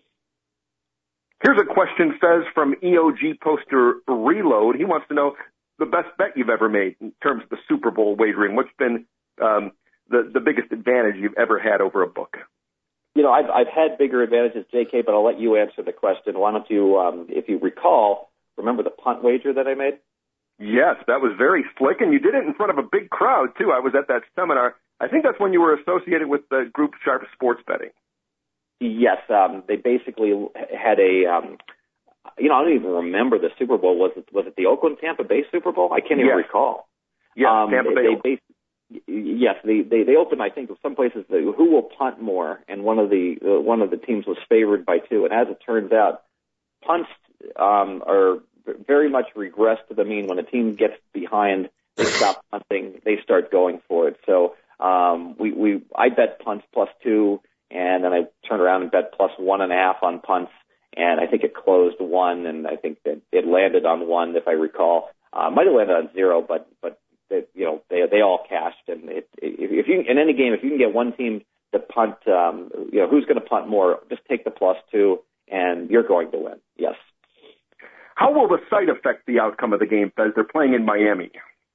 Here's a question, says, from E O G Poster Reload. He wants to know the best bet you've ever made in terms of the Super Bowl wagering. What's been um, the, the biggest advantage you've ever had over a book? You know, I've, I've had bigger advantages, J K, but I'll let you answer the question. Why don't you, um, if you recall, remember the punt wager that I made? Yes, that was very slick, and you did it in front of a big crowd, too. I was at that seminar. I think that's when you were associated with the group Sharp Sports Betting. Yes, um, they basically had a, um, you know, I don't even remember the Super Bowl. Was it was it the Oakland-Tampa Bay Super Bowl? I can't even yes. recall. Yes, um, Tampa Bay. They, they, yes, they, they they opened, I think, some places the, who will punt more, and one of the uh, one of the teams was favored by two. And as it turns out, punts um, are very much regress to the mean. When a team gets behind, they stop punting, they start going for it. So um, we, we I bet punts plus two, and then I turned around and bet plus one and a half on punts, and I think it closed one, and I think that it landed on one, if I recall. Uh, might have landed on zero, but but they, you know they they all cashed. And it, if, if you in any game, if you can get one team to punt, um, you know who's going to punt more, just take the plus two, and you're going to win. Yes. How will the site affect the outcome of the game, Fez? They're playing in Miami.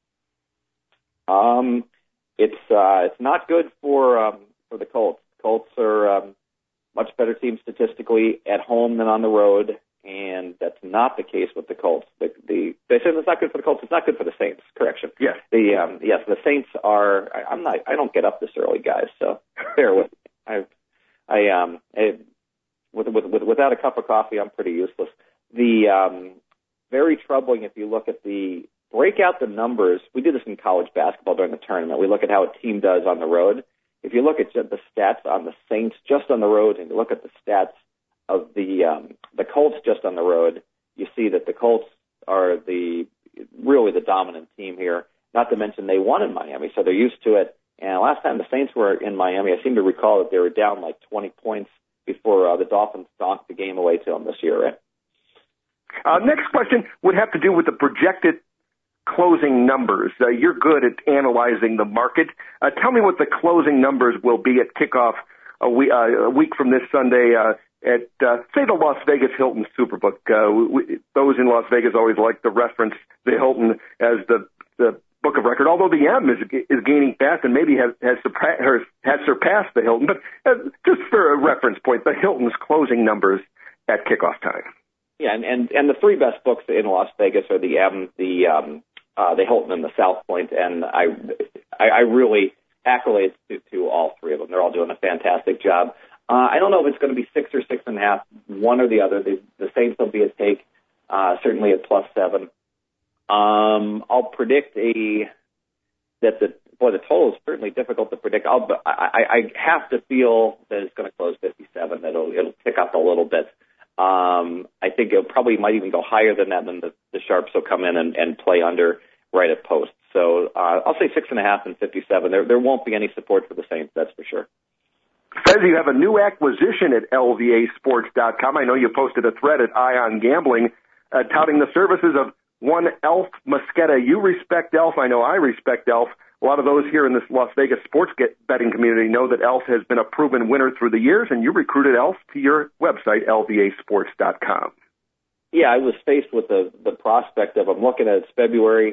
Um, it's uh, it's not good for um, for the Colts. Colts are um, much better team statistically at home than on the road, and that's not the case with the Colts. The, the they said it's not good for the Colts. It's not good for the Saints. Correction. Yes. The um, yes, the Saints are. I, I'm not. I don't get up this early, guys. So bear with me. I I um I, with, with with without a cup of coffee, I'm pretty useless. The um, very troubling if you look at the break out the numbers. We did this in college basketball during the tournament. We look at how a team does on the road. If you look at the stats on the Saints just on the road, and you look at the stats of the um, the Colts just on the road, you see that the Colts are the really the dominant team here. Not to mention they won in Miami, so they're used to it. And last time the Saints were in Miami, I seem to recall that they were down like twenty points before uh, the Dolphins stomped the game away to them this year, right? Uh, next question would have to do with the projected closing numbers. Uh, you're good at analyzing the market. Uh, tell me what the closing numbers will be at kickoff a week, uh, a week from this Sunday uh, at, uh, say, the Las Vegas Hilton Superbook. Uh, we, those in Las Vegas always like to reference the Hilton as the, the book of record, although the M is is gaining fast and maybe has has, surpa- or has surpassed the Hilton. But uh, just for a reference point, the Hilton's closing numbers at kickoff time. Yeah, and, and, and the three best books in Las Vegas are the M, the um, uh, the Hilton, and the South Point, and I I, I really accolades to, to all three of them. They're all doing a fantastic job. Uh, I don't know if it's going to be six or six and a half, one or the other. The, the Saints will be a take, uh, certainly at plus seven. Um, I'll predict a that the boy the total is certainly difficult to predict. I'll, I, I have to feel that it's going to close fifty-seven. That it'll it'll tick up a little bit. Um, I think it probably might even go higher than that. Then the, the Sharps will come in and, and play under right at post. So uh, I'll say six and a half and fifty-seven. There there won't be any support for the Saints, that's for sure. Says you have a new acquisition at L V A sports dot com. I know you posted a thread at Ion Gambling uh, touting the services of one Elf Mosqueda. You respect Elf. I know I respect Elf. A lot of those here in this Las Vegas sports get betting community know that Elf has been a proven winner through the years, and you recruited Elf to your website, L V A sports dot com. Yeah, I was faced with the, the prospect of, I'm looking at it's February,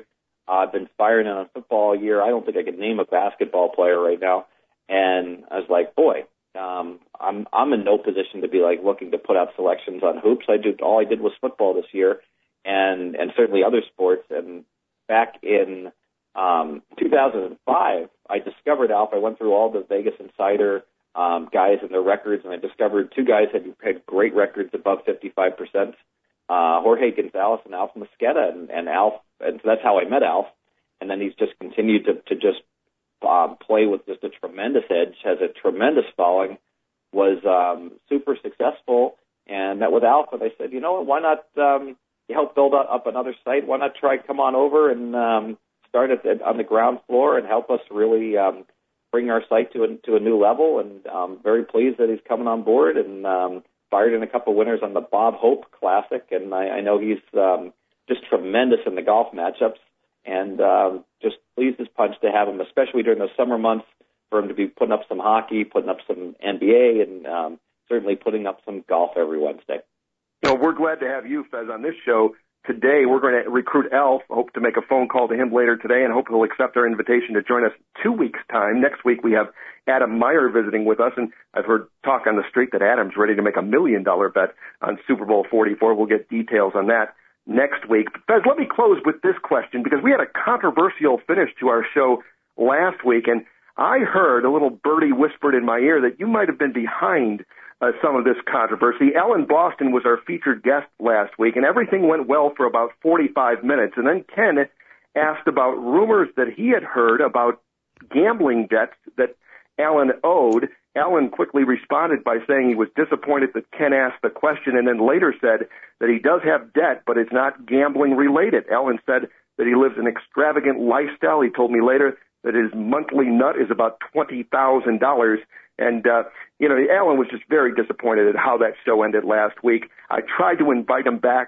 Uh, I've been firing on football all year. I don't think I could name a basketball player right now. And I was like, boy, um, I'm I'm in no position to be like looking to put out selections on hoops. I did all I did was football this year, and and certainly other sports. And back in um, two thousand five, I discovered Alf. I went through all the Vegas Insider um, guys and their records, and I discovered two guys had had great records above fifty-five percent. Uh, Jorge Gonzalez and Alf Mosqueda, and, and Alf, and so that's how I met Alf. And then he's just continued to, to just um, play with just a tremendous edge, has a tremendous following, was um, super successful, and met with Alf. And I said, you know what, why not um, help build up another site? Why not try come on over and um, start at the, on the ground floor and help us really um, bring our site to a, to a new level? And I'm very pleased that he's coming on board, and um, fired in a couple of winners on the Bob Hope Classic, and I, I know he's um, just tremendous in the golf matchups, and um, just pleased as punch to have him, especially during those summer months, for him to be putting up some hockey, putting up some N B A, and um, certainly putting up some golf every Wednesday. You know, we're glad to have you, Fez, on this show. Today, we're going to recruit Alf. Hope to make a phone call to him later today, and hope he'll accept our invitation to join us two weeks' time. Next week, we have Adam Meyer visiting with us, and I've heard talk on the street that Adam's ready to make a million-dollar bet on Super Bowl forty-four. We'll get details on that next week. But Fez, let me close with this question, because we had a controversial finish to our show last week, and I heard a little birdie whispered in my ear that you might have been behind Uh, some of this controversy. Alan Boston was our featured guest last week, and everything went well for about forty-five minutes. And then Ken asked about rumors that he had heard about gambling debts that Alan owed. Alan quickly responded by saying he was disappointed that Ken asked the question, and then later said that he does have debt, but it's not gambling related. Alan said that he lives an extravagant lifestyle. He told me later that his monthly nut is about twenty thousand dollars. And, uh, you know, Alan was just very disappointed at how that show ended last week. I tried to invite him back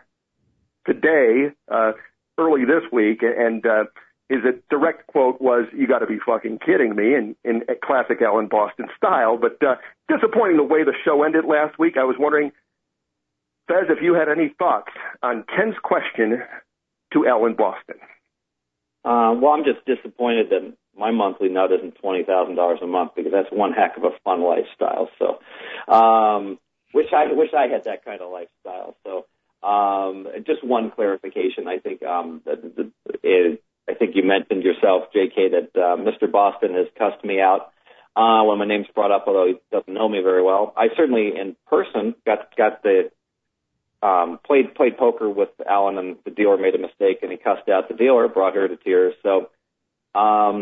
today, uh, early this week, and uh, his direct quote was, "You got to be fucking kidding me," in, in classic Alan Boston style. But uh, disappointing the way the show ended last week. I was wondering, Fez, if you had any thoughts on Ken's question to Alan Boston. Uh, well, I'm just disappointed that my monthly nut isn't twenty thousand dollars a month, because that's one heck of a fun lifestyle. So, um, wish I wish I had that kind of lifestyle. So, um, just one clarification. I think um, the, the, it, I think you mentioned yourself, J K, that uh, Mister Boston has cussed me out uh, when my name's brought up, although he doesn't know me very well. I certainly, in person, got got the um, played played poker with Alan, and the dealer made a mistake, and he cussed out the dealer, brought her to tears. So. Um,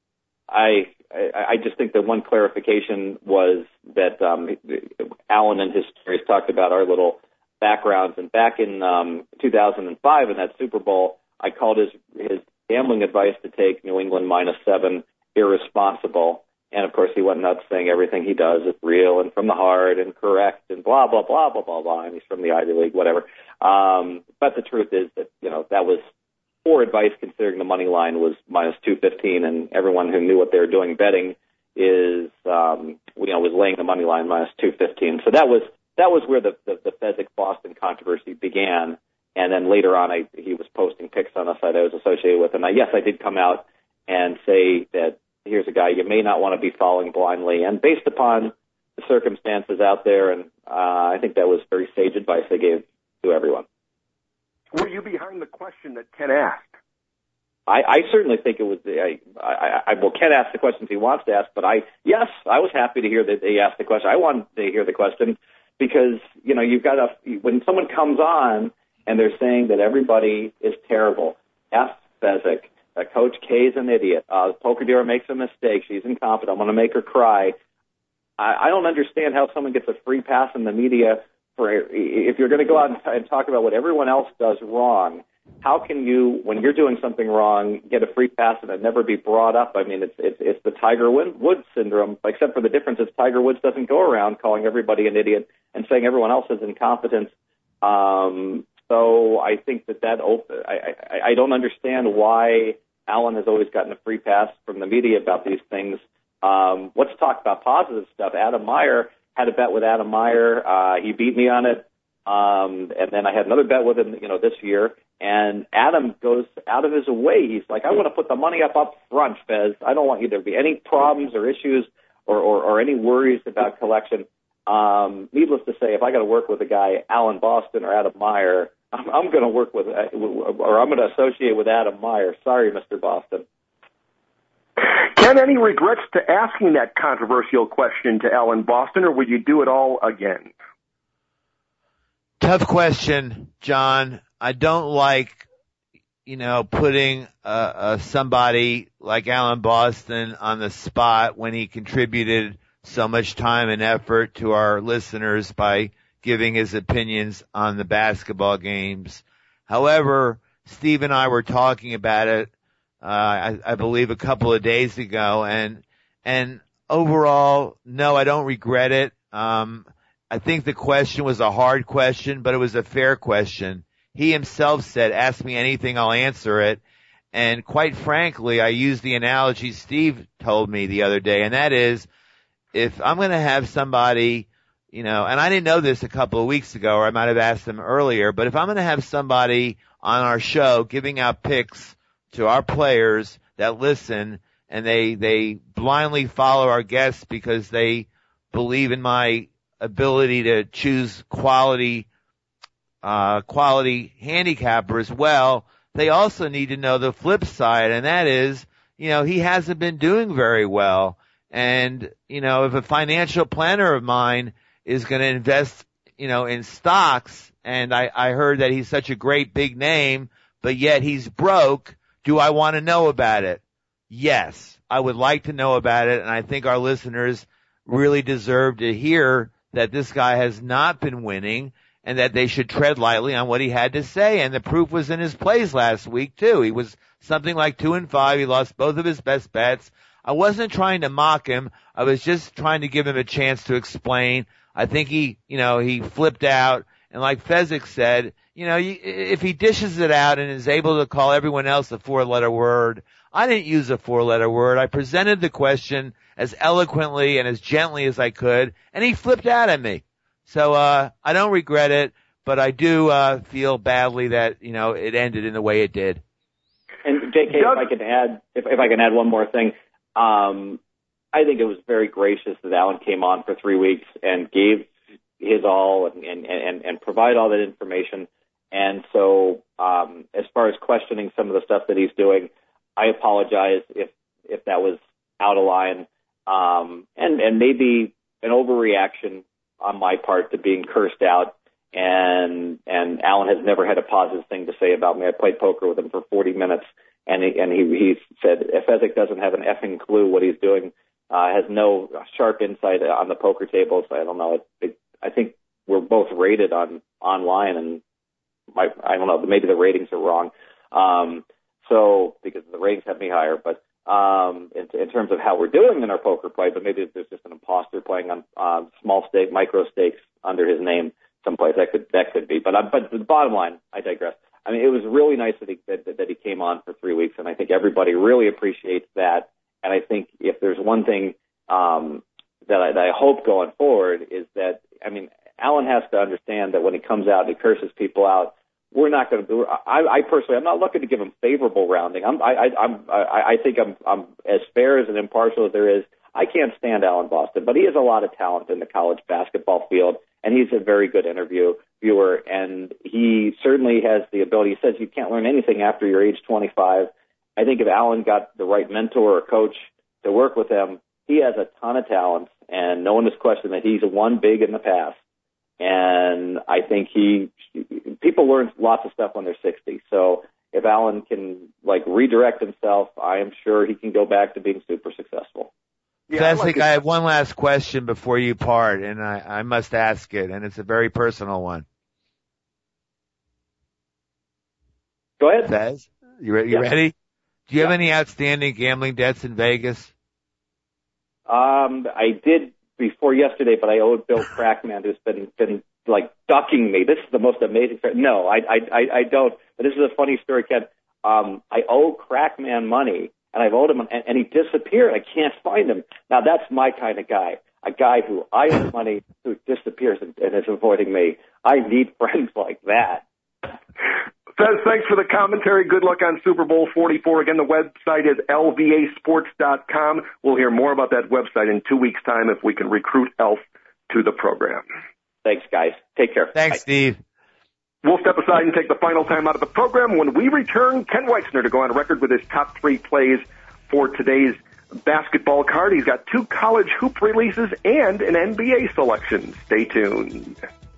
I, I I just think that one clarification was that um, Alan and his stories talked about our little backgrounds. And back in um, two thousand five, in that Super Bowl, I called his his gambling advice to take New England minus seven irresponsible. And, of course, he went nuts saying everything he does is real and from the heart and correct and blah, blah, blah, blah, blah, blah. And he's from the Ivy League, whatever. Um, but the truth is that, you know, that was poor advice, considering the money line was minus two fifteen, and everyone who knew what they were doing betting is, um, you know, was laying the money line minus two fifteen. So that was that was where the the, the Fezzik Boston controversy began. And then later on, I, he was posting pics on a site I was associated with, and I, yes, I did come out and say that here's a guy you may not want to be following blindly, and based upon the circumstances out there, and uh, I think that was very sage advice I gave to everyone. Were you behind the question that Ken asked? I, I certainly think it was. I, I, I, well, Ken asked the questions he wants to ask, but I, yes, I was happy to hear that he asked the question. I wanted to hear the question because, you know, you've got to, when someone comes on and they're saying that everybody is terrible, F. Fezzik, uh, Coach K is an idiot, uh, poker dealer makes a mistake, she's incompetent, I'm going to make her cry. I, I don't understand how someone gets a free pass in the media. For, if you're going to go out and, t- and talk about what everyone else does wrong, how can you, when you're doing something wrong, get a free pass and it never be brought up? I mean, it's it's, it's the Tiger Woods syndrome, except for the difference is Tiger Woods doesn't go around calling everybody an idiot and saying everyone else is incompetent. Um, so I think that that op- I, I, I don't understand why Alan has always gotten a free pass from the media about these things. Um, let's talk about positive stuff. Adam Meyer had a bet with Adam Meyer. Uh, he beat me on it. Um, and then I had another bet with him, you know, this year. And Adam goes out of his way. He's like, I want to put the money up up front, Fez. I don't want you there to be any problems or issues or, or, or any worries about collection. Um, needless to say, if I got to work with a guy, Alan Boston or Adam Meyer, I'm, I'm going to work with, or I'm going to associate with Adam Meyer. Sorry, Mister Boston. Ken, any regrets to asking that controversial question to Alan Boston, or would you do it all again? Tough question, John. I don't like, you know, putting uh, uh, somebody like Alan Boston on the spot when he contributed so much time and effort to our listeners by giving his opinions on the basketball games. However, Steve and I were talking about it, uh, I, I believe a couple of days ago, and and overall, no, I don't regret it. Um, I think the question was a hard question, but it was a fair question. He himself said, ask me anything, I'll answer it. And quite frankly, I used the analogy Steve told me the other day, and that is, if I'm going to have somebody, you know, and I didn't know this a couple of weeks ago, or I might have asked them earlier, but if I'm going to have somebody on our show giving out picks to our players that listen, and they, they blindly follow our guests because they believe in my ability to choose quality Uh, quality handicappers, well, they also need to know the flip side, and that is, you know, he hasn't been doing very well. And, you know, if a financial planner of mine is going to invest, you know, in stocks, and I, I heard that he's such a great big name, but yet he's broke, do I want to know about it? Yes, I would like to know about it, and I think our listeners really deserve to hear that this guy has not been winning, and that they should tread lightly on what he had to say. And the proof was in his plays last week, too. He was something like two and five. He lost both of his best bets. I wasn't trying to mock him. I was just trying to give him a chance to explain. I think he, you know, he flipped out. And like Fezzik said, you know, if he dishes it out and is able to call everyone else a four-letter word, I didn't use a four-letter word. I presented the question as eloquently and as gently as I could, and he flipped out at me. So, uh, I don't regret it, but I do, uh, feel badly that, you know, it ended in the way it did. And J K, if I can add, if, if I can add one more thing, um, I think it was very gracious that Alan came on for three weeks and gave his all and, and, and, and provide all that information. And so, um, as far as questioning some of the stuff that he's doing, I apologize if, if that was out of line, um, and, and maybe an overreaction on my part to being cursed out, and and Alan has never had a positive thing to say about me. I played poker with him for forty minutes, and he, and he, he said, if Fezzik doesn't have an effing clue what he's doing, uh, has no sharp insight on the poker table, so I don't know. It, it, I think we're both rated on online, and my, I don't know, maybe the ratings are wrong. Um, so, because the ratings have me higher, but um, in, in terms of how we're doing in our poker play, but maybe there's just an imposter playing on uh, small stake, micro stakes under his name someplace. That could that could be. But uh, but the bottom line, I digress. I mean, it was really nice that he that, that he came on for three weeks, and I think everybody really appreciates that. And I think if there's one thing um, that, I, that I hope going forward is that, I mean, Alan has to understand that when he comes out and he curses people out, we're not going to do. I, I personally, I'm not looking to give him favorable rounding. I'm, I, I, I'm, I, I think I'm, I'm as fair as and impartial as there is. I can't stand Alan Boston, but he has a lot of talent in the college basketball field, and he's a very good interview viewer. And he certainly has the ability. He says you can't learn anything after you're age twenty-five. I think if Alan got the right mentor or coach to work with him, he has a ton of talent, and no one has questioned that he's won big in the past. And I think he, people learn lots of stuff when they're sixty. So if Alan can like redirect himself, I am sure he can go back to being super successful. Yeah, I, like I have one last question before you part, and I, I must ask it, and it's a very personal one. Go ahead. Fez, you, re- you yeah. ready? Do you yeah. have any outstanding gambling debts in Vegas? Um, I did before yesterday, but I owed Bill Crackman, who's been been like ducking me. This is the most amazing story. No, I I I, I don't. But this is a funny story, Ken. Um, I owe Crackman money, and I've owed him, and, and he disappeared. I can't find him. Now that's my kind of guy. a guy who I owe money who disappears and, and is avoiding me. I need friends like that. Fez, thanks for the commentary. Good luck on Super Bowl forty-four. Again, the website is L V A sports dot com. We'll hear more about that website in two weeks' time if we can recruit Elf to the program. Thanks, guys. Take care. Thanks, Bye. Steve. We'll step aside and take the final time out of the program. When we return, Ken Weitzner to go on record with his top three plays for today's basketball card. He's got two college hoop releases and an N B A selection. Stay tuned.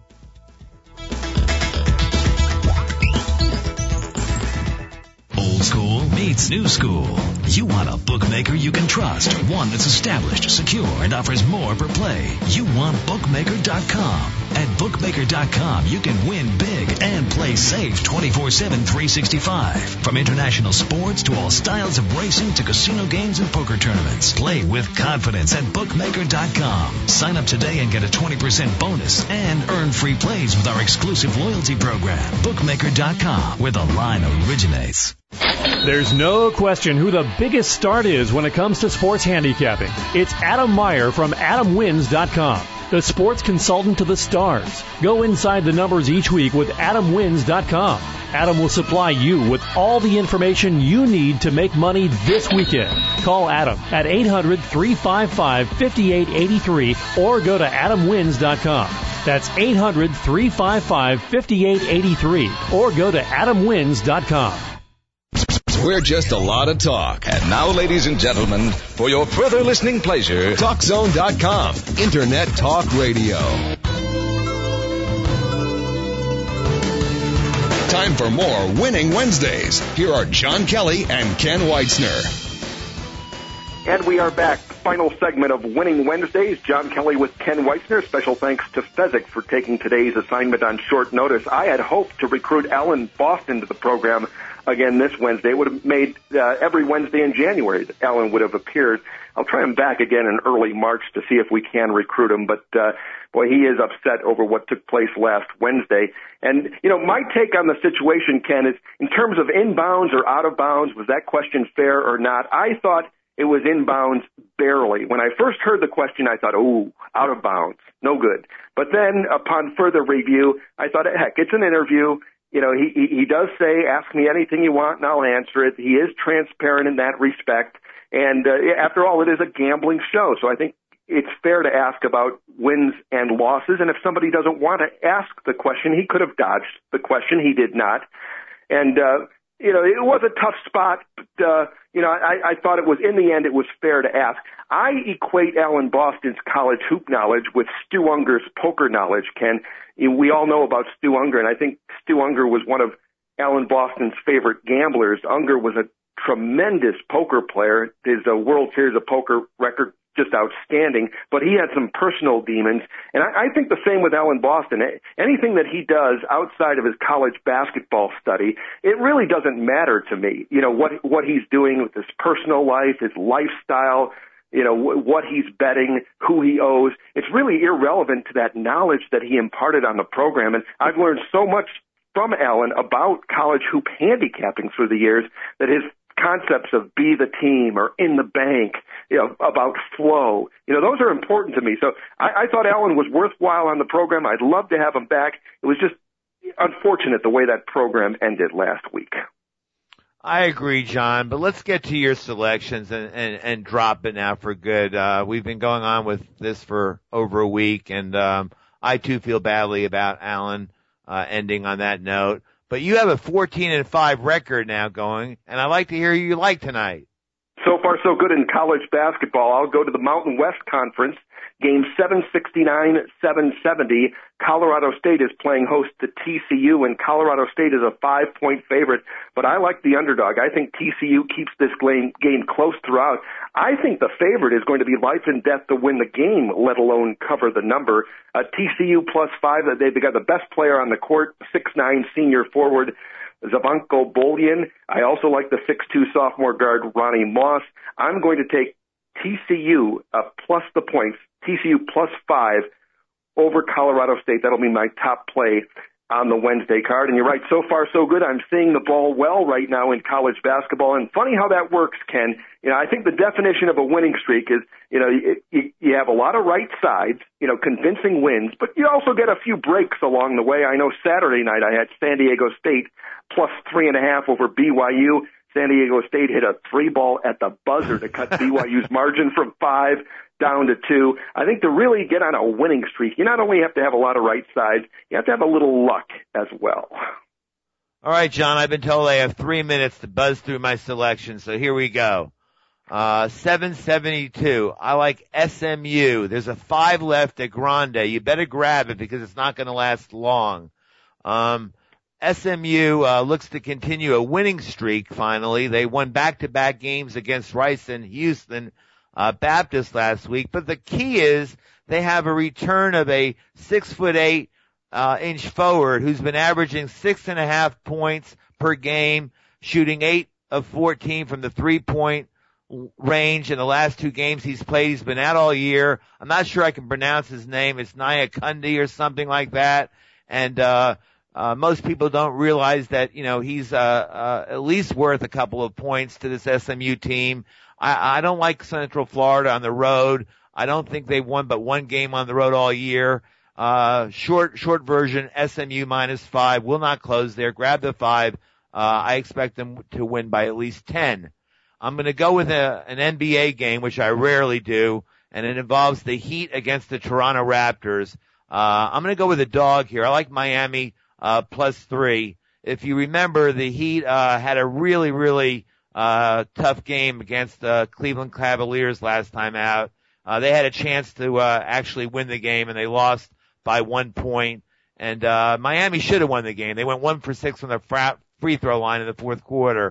Old school meets new school. You want a bookmaker you can trust, one that's established, secure, and offers more per play. You want bookmaker dot com. At bookmaker dot com, you can win big and play safe twenty-four seven, three sixty-five. From international sports to all styles of racing to casino games and poker tournaments. Play with confidence at bookmaker dot com. Sign up today and get a twenty percent bonus and earn free plays with our exclusive loyalty program. bookmaker dot com, where the line originates. There's no question who the biggest start is when it comes to sports handicapping. It's Adam Meyer from adam wins dot com, the sports consultant to the stars. Go inside the numbers each week with adam wins dot com. Adam will supply you with all the information you need to make money this weekend. Call Adam at eight hundred, three five five, five eight eight three or go to adam wins dot com. That's eight hundred, three five five, five eight eight three or go to adam wins dot com. We're just a lot of talk. And now, ladies and gentlemen, for your further listening pleasure, talk zone dot com, Internet Talk Radio. Time for more Winning Wednesdays. Here are John Kelly and Ken Weitzner. And we are back. Final segment of Winning Wednesdays. John Kelly with Ken Weitzner. Special thanks to Fezzik for taking today's assignment on short notice. I had hoped to recruit Alan Boston to the program again this Wednesday. It would have made uh, every Wednesday in January that Alan would have appeared. I'll try him back again in early March to see if we can recruit him. But, uh, boy, he is upset over what took place last Wednesday. And, you know, my take on the situation, Ken, is in terms of inbounds or out of bounds, was that question fair or not? I thought it was inbounds barely. When I first heard the question, I thought, oh, out of bounds, no good. But then upon further review, I thought, heck, it's an interview. You know, he, he, he does say, ask me anything you want and I'll answer it. He is transparent in that respect. And uh, after all, it is a gambling show. So I think it's fair to ask about wins and losses. And if somebody doesn't want to ask the question, he could have dodged the question. He did not. And, uh, you know, it was a tough spot. But, uh, you know, I, I thought it was, in the end, it was fair to ask. I equate Alan Boston's college hoop knowledge with Stu Unger's poker knowledge, Ken. You know, we all know about Stu Unger, and I think Stu Unger was one of Alan Boston's favorite gamblers. Unger was a tremendous poker player. His uh, World Series of Poker record just outstanding, but he had some personal demons. And I, I think the same with Alan Boston. Anything that he does outside of his college basketball study, it really doesn't matter to me. You know, what what he's doing with his personal life, his lifestyle, you know, what he's betting, who he owes. It's really irrelevant to that knowledge that he imparted on the program. And I've learned so much from Alan about college hoop handicapping through the years that his concepts of be the team or in the bank, you know, about flow, you know, those are important to me. So I, I thought Alan was worthwhile on the program. I'd love to have him back. It was just unfortunate the way that program ended last week. I agree, John, but let's get to your selections and, and, and drop it now for good. Uh, we've been going on with this for over a week, and um, I, too, feel badly about Alan uh, ending on that note. But you have a fourteen and five record now going, and I'd like to hear who you like tonight. So far, so good in college basketball. I'll go to the Mountain West Conference. Game seven sixty-nine, seven seventy. Colorado State is playing host to T C U, and Colorado State is a five-point favorite. But I like the underdog. I think T C U keeps this game, game close throughout. I think the favorite is going to be life and death to win the game, let alone cover the number. Uh, T C U plus five. They've got the best player on the court, six nine senior forward Zavanko Bolyan. I also like the six two sophomore guard Ronnie Moss. I'm going to take T C U uh, plus the points, T C U plus five over Colorado State. That'll be my top play on the Wednesday card. And you're right, so far so good. I'm seeing the ball well right now in college basketball. And funny how that works, Ken. You know, I think the definition of a winning streak is, you know, you, you have a lot of right sides, you know, convincing wins, but you also get a few breaks along the way. I know Saturday night I had San Diego State plus three and a half over B Y U. San Diego State hit a three ball at the buzzer to cut B Y U's margin from five down to two. I think to really get on a winning streak, you not only have to have a lot of right sides, you have to have a little luck as well. All right, John, I've been told I have three minutes to buzz through my selection, so here we go. Uh, seven seventy-two. I like S M U. There's a five left at Grande. You better grab it because it's not going to last long. Um, S M U uh, looks to continue a winning streak finally. They won back-to-back games against Rice and Houston uh, Baptist last week. But the key is they have a return of a six foot eight uh, inch forward who's been averaging six and a half points per game, shooting eight of fourteen from the three-point range in the last two games he's played. He's been out all year. I'm not sure I can pronounce his name. It's Nyakundi or something like that. And uh Uh, most people don't realize that, you know, he's, uh, uh, at least worth a couple of points to this S M U team. I, I don't like Central Florida on the road. I don't think they've won but one game on the road all year. Uh, short, short version, S M U minus five will not close there. Grab the five. Uh, I expect them to win by at least ten. I'm going to go with a, an N B A game, which I rarely do, and it involves the Heat against the Toronto Raptors. Uh, I'm going to go with a dog here. I like Miami. Uh, plus three. If you remember, the Heat, uh, had a really, really, uh, tough game against, uh, Cleveland Cavaliers last time out. Uh, they had a chance to, uh, actually win the game and they lost by one point. And, uh, Miami should have won the game. They went one for six from the fra- free throw line in the fourth quarter.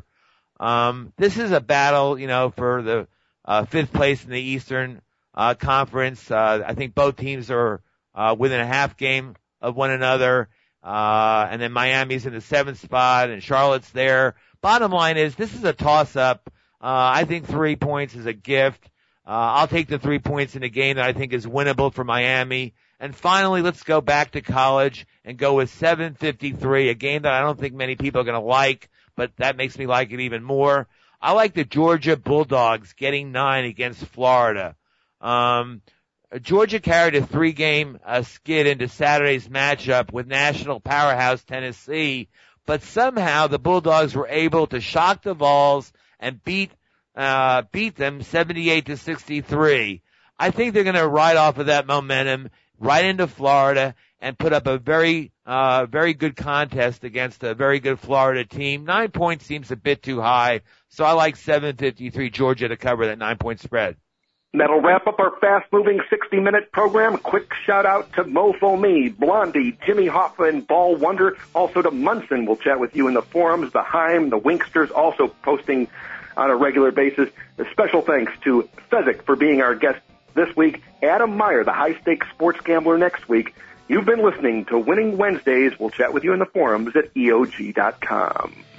Um, this is a battle, you know, for the, uh, fifth place in the Eastern, uh, Conference. Uh, I think both teams are, uh, within a half game of one another. Uh, and then Miami's in the seventh spot and Charlotte's there. Bottom line is this is a toss-up. Uh, I think three points is a gift. Uh, I'll take the three points in a game that I think is winnable for Miami. And finally, let's go back to college and go with seven fifty-three, a game that I don't think many people are going to like, but that makes me like it even more. I like the Georgia Bulldogs getting nine against Florida. Um, Georgia carried a three-game uh, skid into Saturday's matchup with national powerhouse Tennessee, but somehow the Bulldogs were able to shock the Vols and beat uh beat them seventy-eight to sixty-three. I think they're going to ride off of that momentum right into Florida and put up a very uh very good contest against a very good Florida team. Nine points seems a bit too high, so I like seven fifty-three Georgia to cover that nine-point spread. That'll wrap up our fast-moving sixty-minute program. Quick shout-out to Mofo Me, Blondie, Jimmy Hoffa, and Ball Wonder. Also to Munson. We'll chat with you in the forums. The Heim, the Winksters, also posting on a regular basis. A special thanks to Fezzik for being our guest this week. Adam Meyer, the high-stakes sports gambler, next week. You've been listening to Winning Wednesdays. We'll chat with you in the forums at E O G dot com.